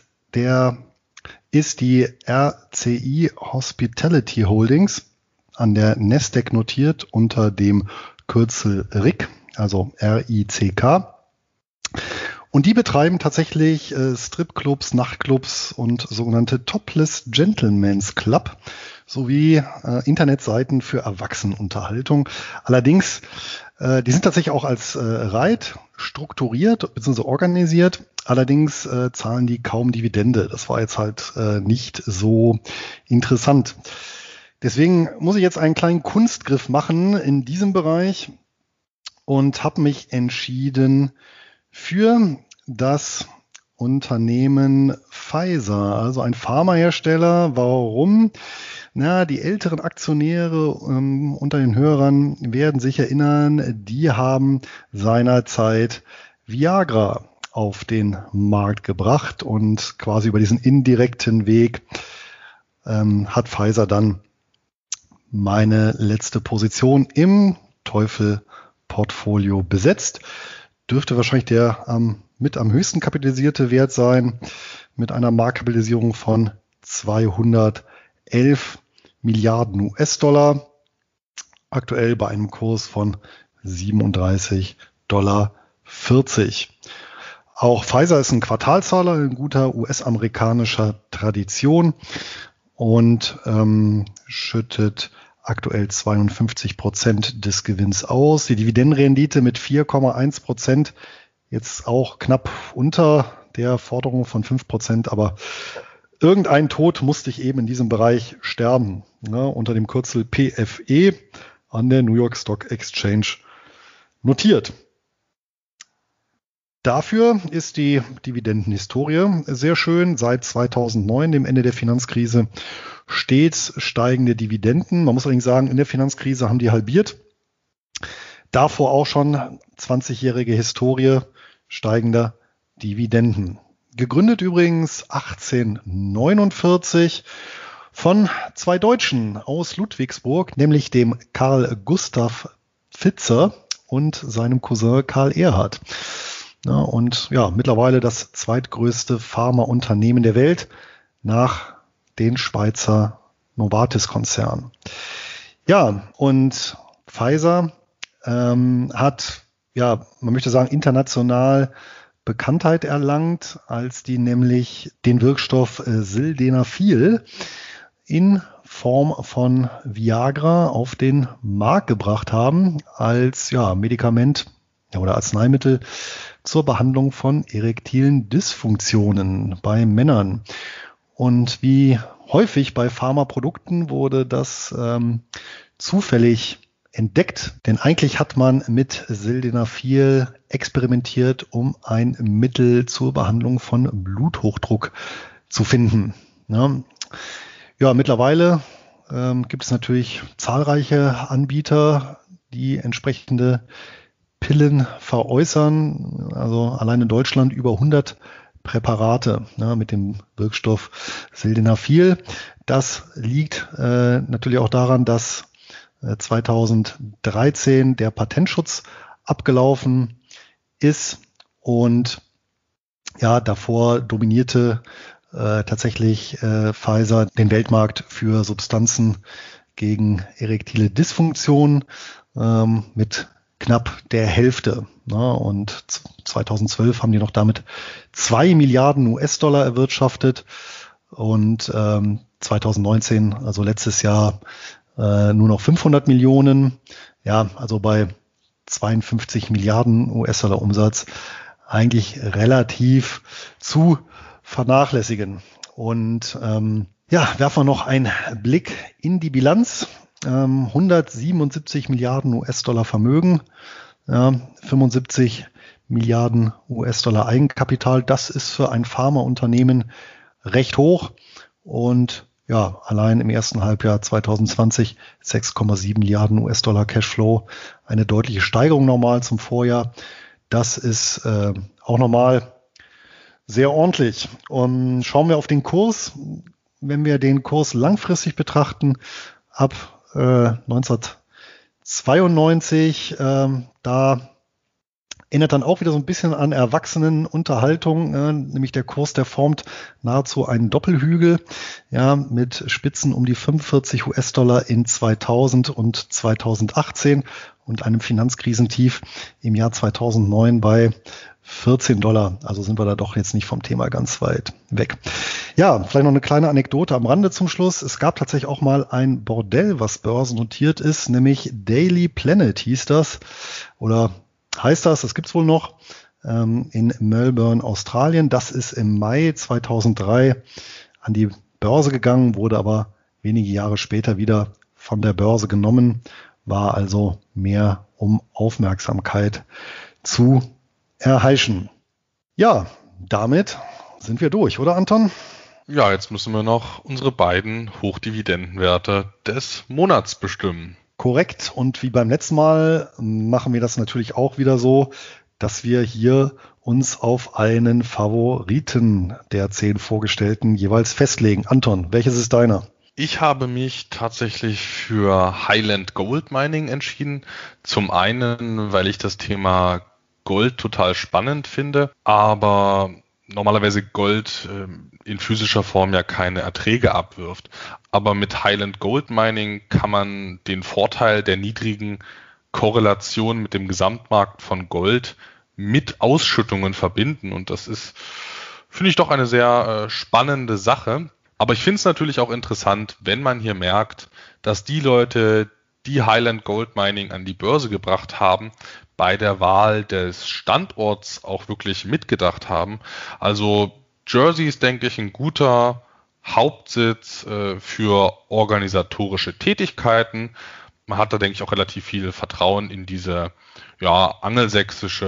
die RCI Hospitality Holdings, an der Nasdaq notiert unter dem Kürzel RICK, also RICK. Und die betreiben tatsächlich Stripclubs, Nachtclubs und sogenannte Topless Gentlemen's Club sowie Internetseiten für Erwachsenenunterhaltung. Allerdings, die sind tatsächlich auch als REIT strukturiert bzw. organisiert. Allerdings zahlen die kaum Dividende. Das war jetzt halt nicht so interessant. Deswegen muss ich jetzt einen kleinen Kunstgriff machen in diesem Bereich und habe mich entschieden für das Unternehmen Pfizer, also ein Pharmahersteller. Warum? Na, die älteren Aktionäre unter den Hörern werden sich erinnern, die haben seinerzeit Viagra auf den Markt gebracht und quasi über diesen indirekten Weg hat Pfizer dann meine letzte Position im Teufel-Portfolio besetzt. Dürfte wahrscheinlich der mit am höchsten kapitalisierte Wert sein, mit einer Marktkapitalisierung von 211 Milliarden US-Dollar, aktuell bei einem Kurs von 37,40 $. Auch Pfizer ist ein Quartalzahler in guter US-amerikanischer Tradition und schüttet aktuell 52% des Gewinns aus. Die Dividendenrendite mit 4,1%, jetzt auch knapp unter der Forderung von 5%, aber irgendein Tod musste ich eben in diesem Bereich sterben, unter dem Kürzel PFE an der New York Stock Exchange notiert. Dafür ist die Dividendenhistorie sehr schön. Seit 2009, dem Ende der Finanzkrise, stets steigende Dividenden. Man muss allerdings sagen, in der Finanzkrise haben die halbiert. Davor auch schon 20-jährige Historie steigender Dividenden. Gegründet übrigens 1849 von zwei Deutschen aus Ludwigsburg, nämlich dem Karl Gustav Pfizer und seinem Cousin Karl Erhard. Ja, und ja, mittlerweile das zweitgrößte Pharmaunternehmen der Welt nach den Schweizer Novartis-Konzern. Ja, und Pfizer hat, ja, man möchte sagen, international Bekanntheit erlangt, als die nämlich den Wirkstoff Sildenafil in Form von Viagra auf den Markt gebracht haben, als Medikament oder Arzneimittel zur Behandlung von erektilen Dysfunktionen bei Männern. Und wie häufig bei Pharmaprodukten wurde das zufällig entdeckt, denn eigentlich hat man mit Sildenafil experimentiert, um ein Mittel zur Behandlung von Bluthochdruck zu finden. Ja, mittlerweile gibt es natürlich zahlreiche Anbieter, die entsprechende Pillen veräußern. Also allein in Deutschland über 100 Präparate mit dem Wirkstoff Sildenafil. Das liegt natürlich auch daran, dass 2013 der Patentschutz abgelaufen ist und ja, davor dominierte tatsächlich Pfizer den Weltmarkt für Substanzen gegen erektile Dysfunktion mit knapp der Hälfte. Und 2012 haben die noch damit 2 Milliarden US-Dollar erwirtschaftet und 2019, also letztes Jahr, nur noch 500 Millionen. Ja, also bei 52 Milliarden US-Dollar Umsatz eigentlich relativ zu vernachlässigen. Und werfen wir noch einen Blick in die Bilanz. 177 Milliarden US-Dollar Vermögen, 75 Milliarden US-Dollar Eigenkapital. Das ist für ein Pharmaunternehmen recht hoch. Und ja, allein im ersten Halbjahr 2020 6,7 Milliarden US-Dollar Cashflow. Eine deutliche Steigerung nochmal zum Vorjahr. Das ist auch nochmal sehr ordentlich. Und schauen wir auf den Kurs. Wenn wir den Kurs langfristig betrachten, ab 1992, da erinnert dann auch wieder so ein bisschen an Erwachsenenunterhaltung, nämlich der Kurs, der formt nahezu einen Doppelhügel, mit Spitzen um die 45 US-Dollar in 2000 und 2018 und einem Finanzkrisentief im Jahr 2009 bei 14 Dollar. Also sind wir da doch jetzt nicht vom Thema ganz weit weg. Ja, vielleicht noch eine kleine Anekdote am Rande zum Schluss. Es gab tatsächlich auch mal ein Bordell, was börsennotiert ist, nämlich Daily Planet hieß das oder heißt das. Das gibt's wohl noch in Melbourne, Australien. Das ist im Mai 2003 an die Börse gegangen, wurde aber wenige Jahre später wieder von der Börse genommen, war also mehr um Aufmerksamkeit zu erheischen. Ja, damit sind wir durch, oder Anton? Ja, jetzt müssen wir noch unsere beiden Hochdividendenwerte des Monats bestimmen. Korrekt. Und wie beim letzten Mal machen wir das natürlich auch wieder so, dass wir hier uns auf einen Favoriten der 10 vorgestellten jeweils festlegen. Anton, welches ist deiner? Ich habe mich tatsächlich für Highland Gold Mining entschieden. Zum einen, weil ich das Thema Gold total spannend finde, aber normalerweise Gold in physischer Form ja keine Erträge abwirft. Aber mit Highland Gold Mining kann man den Vorteil der niedrigen Korrelation mit dem Gesamtmarkt von Gold mit Ausschüttungen verbinden. Und das ist, finde ich, doch eine sehr spannende Sache. Aber ich finde es natürlich auch interessant, wenn man hier merkt, dass die Leute, die Highland Gold Mining an die Börse gebracht haben, bei der Wahl des Standorts auch wirklich mitgedacht haben. Also Jersey ist, denke ich, ein guter Hauptsitz für organisatorische Tätigkeiten. Man hat da, denke ich, auch relativ viel Vertrauen in diese angelsächsische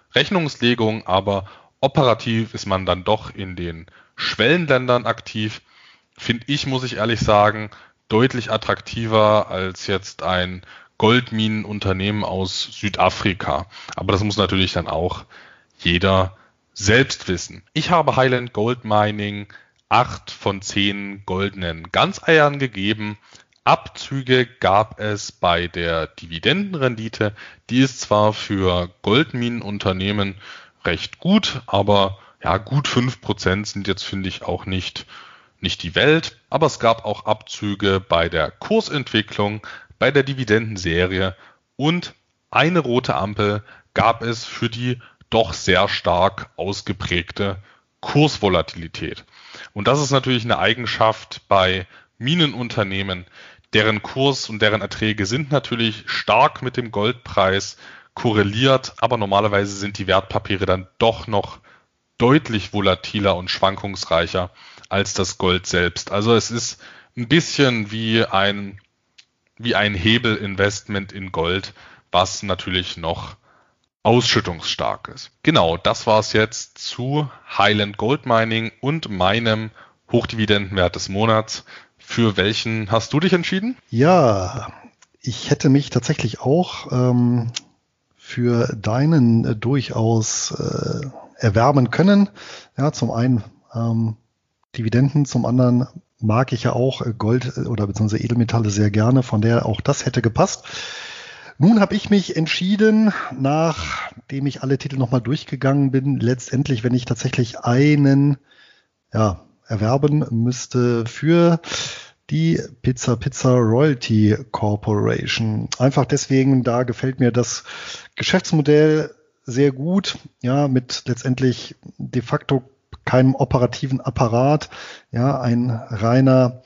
Rechnungslegung, aber operativ ist man dann doch in den Schwellenländern aktiv. Finde ich, muss ich ehrlich sagen, deutlich attraktiver als jetzt ein Goldminenunternehmen aus Südafrika. Aber das muss natürlich dann auch jeder selbst wissen. Ich habe Highland Gold Mining 8 von 10 goldenen Ganzeiern gegeben. Abzüge gab es bei der Dividendenrendite. Die ist zwar für Goldminenunternehmen recht gut, aber ja, gut 5% sind jetzt, finde ich, auch nicht die Welt. Aber es gab auch Abzüge bei der Kursentwicklung, bei der Dividendenserie und eine rote Ampel gab es für die doch sehr stark ausgeprägte Kursvolatilität. Und das ist natürlich eine Eigenschaft bei Minenunternehmen, deren Kurs und deren Erträge sind natürlich stark mit dem Goldpreis korreliert, aber normalerweise sind die Wertpapiere dann doch noch deutlich volatiler und schwankungsreicher als das Gold selbst. Also es ist ein bisschen wie ein Hebelinvestment in Gold, was natürlich noch ausschüttungsstark ist. Genau, das war es jetzt zu Highland Gold Mining und meinem Hochdividendenwert des Monats. Für welchen hast du dich entschieden? Ja, ich hätte mich tatsächlich auch für deinen durchaus erwärmen können. Ja, zum einen Dividenden, zum anderen mag ich ja auch Gold oder beziehungsweise Edelmetalle sehr gerne, von der auch das hätte gepasst. Nun habe ich mich entschieden, nachdem ich alle Titel nochmal durchgegangen bin, letztendlich, wenn ich tatsächlich einen erwerben müsste, für die Pizza Royalty Corporation. Einfach deswegen, da gefällt mir das Geschäftsmodell sehr gut, ja, mit letztendlich de facto keinem operativen Apparat, ja, ein reiner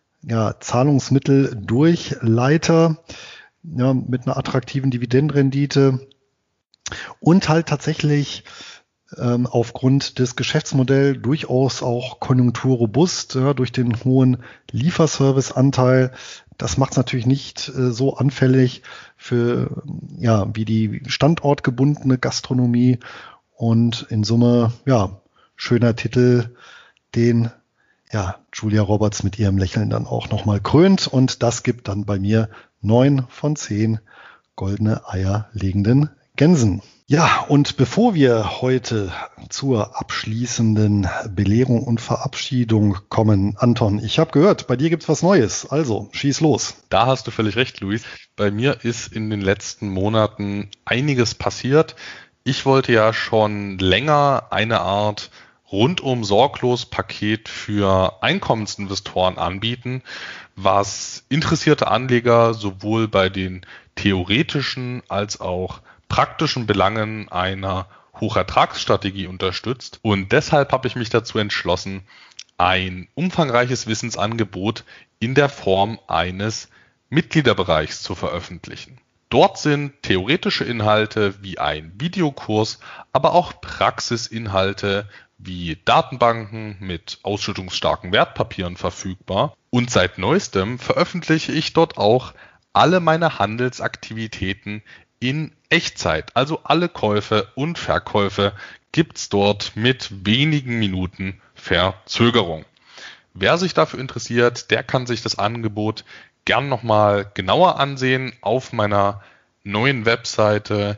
Zahlungsmitteldurchleiter, ja, mit einer attraktiven Dividendenrendite und halt tatsächlich aufgrund des Geschäftsmodells durchaus auch konjunkturrobust, ja, durch den hohen Lieferserviceanteil. Das macht es natürlich nicht so anfällig für wie die standortgebundene Gastronomie und in Summe schöner Titel, den Julia Roberts mit ihrem Lächeln dann auch nochmal krönt, und das gibt dann bei mir 9 von 10 goldene Eier legenden Gänsen. Ja, und bevor wir heute zur abschließenden Belehrung und Verabschiedung kommen, Anton, ich habe gehört, bei dir gibt's was Neues, also schieß los. Da hast du völlig recht, Luis. Bei mir ist in den letzten Monaten einiges passiert. Ich wollte ja schon länger eine Art rundum sorglos Paket für Einkommensinvestoren anbieten, was interessierte Anleger sowohl bei den theoretischen als auch praktischen Belangen einer Hochertragsstrategie unterstützt. Und deshalb habe ich mich dazu entschlossen, ein umfangreiches Wissensangebot in der Form eines Mitgliederbereichs zu veröffentlichen. Dort sind theoretische Inhalte wie ein Videokurs, aber auch Praxisinhalte wie Datenbanken mit ausschüttungsstarken Wertpapieren verfügbar. Und seit neuestem veröffentliche ich dort auch alle meine Handelsaktivitäten in Echtzeit. Also alle Käufe und Verkäufe gibt's dort mit wenigen Minuten Verzögerung. Wer sich dafür interessiert, der kann sich das Angebot gern nochmal genauer ansehen auf meiner neuen Webseite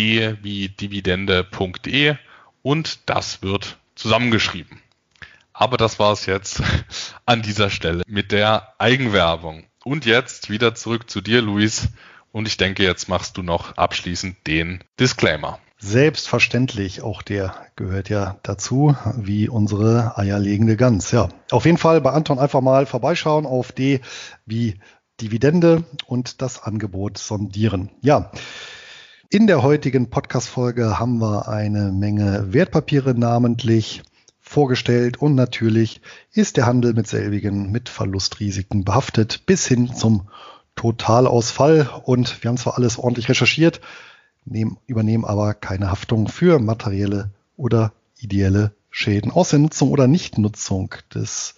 d-wie-dividende.de, und das wird zusammengeschrieben. Aber das war es jetzt an dieser Stelle mit der Eigenwerbung. Und jetzt wieder zurück zu dir, Luis. Und ich denke, jetzt machst du noch abschließend den Disclaimer. Selbstverständlich, auch der gehört ja dazu, wie unsere eierlegende Gans. Ja, auf jeden Fall bei Anton einfach mal vorbeischauen auf D wie Dividende und das Angebot sondieren. Ja, in der heutigen Podcast-Folge haben wir eine Menge Wertpapiere namentlich vorgestellt, und natürlich ist der Handel mit selbigen mit Verlustrisiken behaftet bis hin zum Totalausfall, und wir haben zwar alles ordentlich recherchiert, übernehmen aber keine Haftung für materielle oder ideelle Schäden aus der Nutzung oder Nichtnutzung des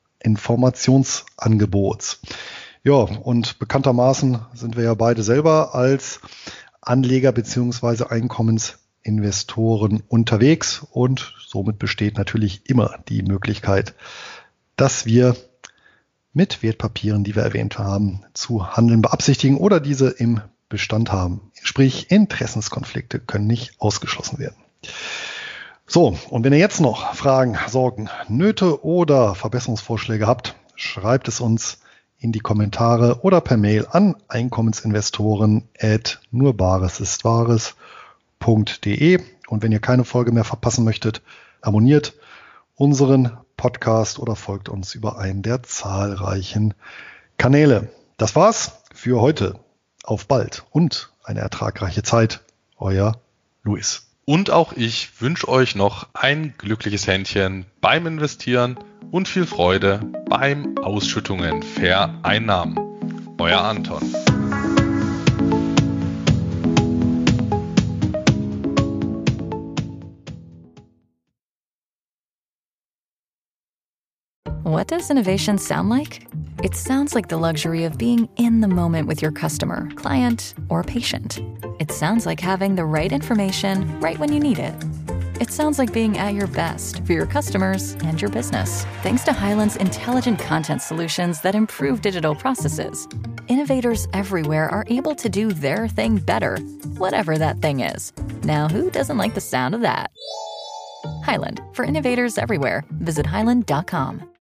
Informationsangebots. Ja, und bekanntermaßen sind wir ja beide selber als Anleger bzw. Investoren unterwegs und somit besteht natürlich immer die Möglichkeit, dass wir mit Wertpapieren, die wir erwähnt haben, zu handeln beabsichtigen oder diese im Bestand haben. Sprich, Interessenskonflikte können nicht ausgeschlossen werden. So, und wenn ihr jetzt noch Fragen, Sorgen, Nöte oder Verbesserungsvorschläge habt, schreibt es uns in die Kommentare oder per Mail an einkommenseinvestoren@nurbaresistwahres.de. Und wenn ihr keine Folge mehr verpassen möchtet, abonniert unseren Podcast oder folgt uns über einen der zahlreichen Kanäle. Das war's für heute. Auf bald und eine ertragreiche Zeit. Euer Luis. Und auch ich wünsche euch noch ein glückliches Händchen beim Investieren und viel Freude beim Ausschüttungen vereinnahmen. Euer Anton. What does innovation sound like? It sounds like the luxury of being in the moment with your customer, client, or patient. It sounds like having the right information right when you need it. It sounds like being at your best for your customers and your business. Thanks to Hyland's intelligent content solutions that improve digital processes, innovators everywhere are able to do their thing better, whatever that thing is. Now, who doesn't like the sound of that? Hyland, for innovators everywhere. Visit hyland.com.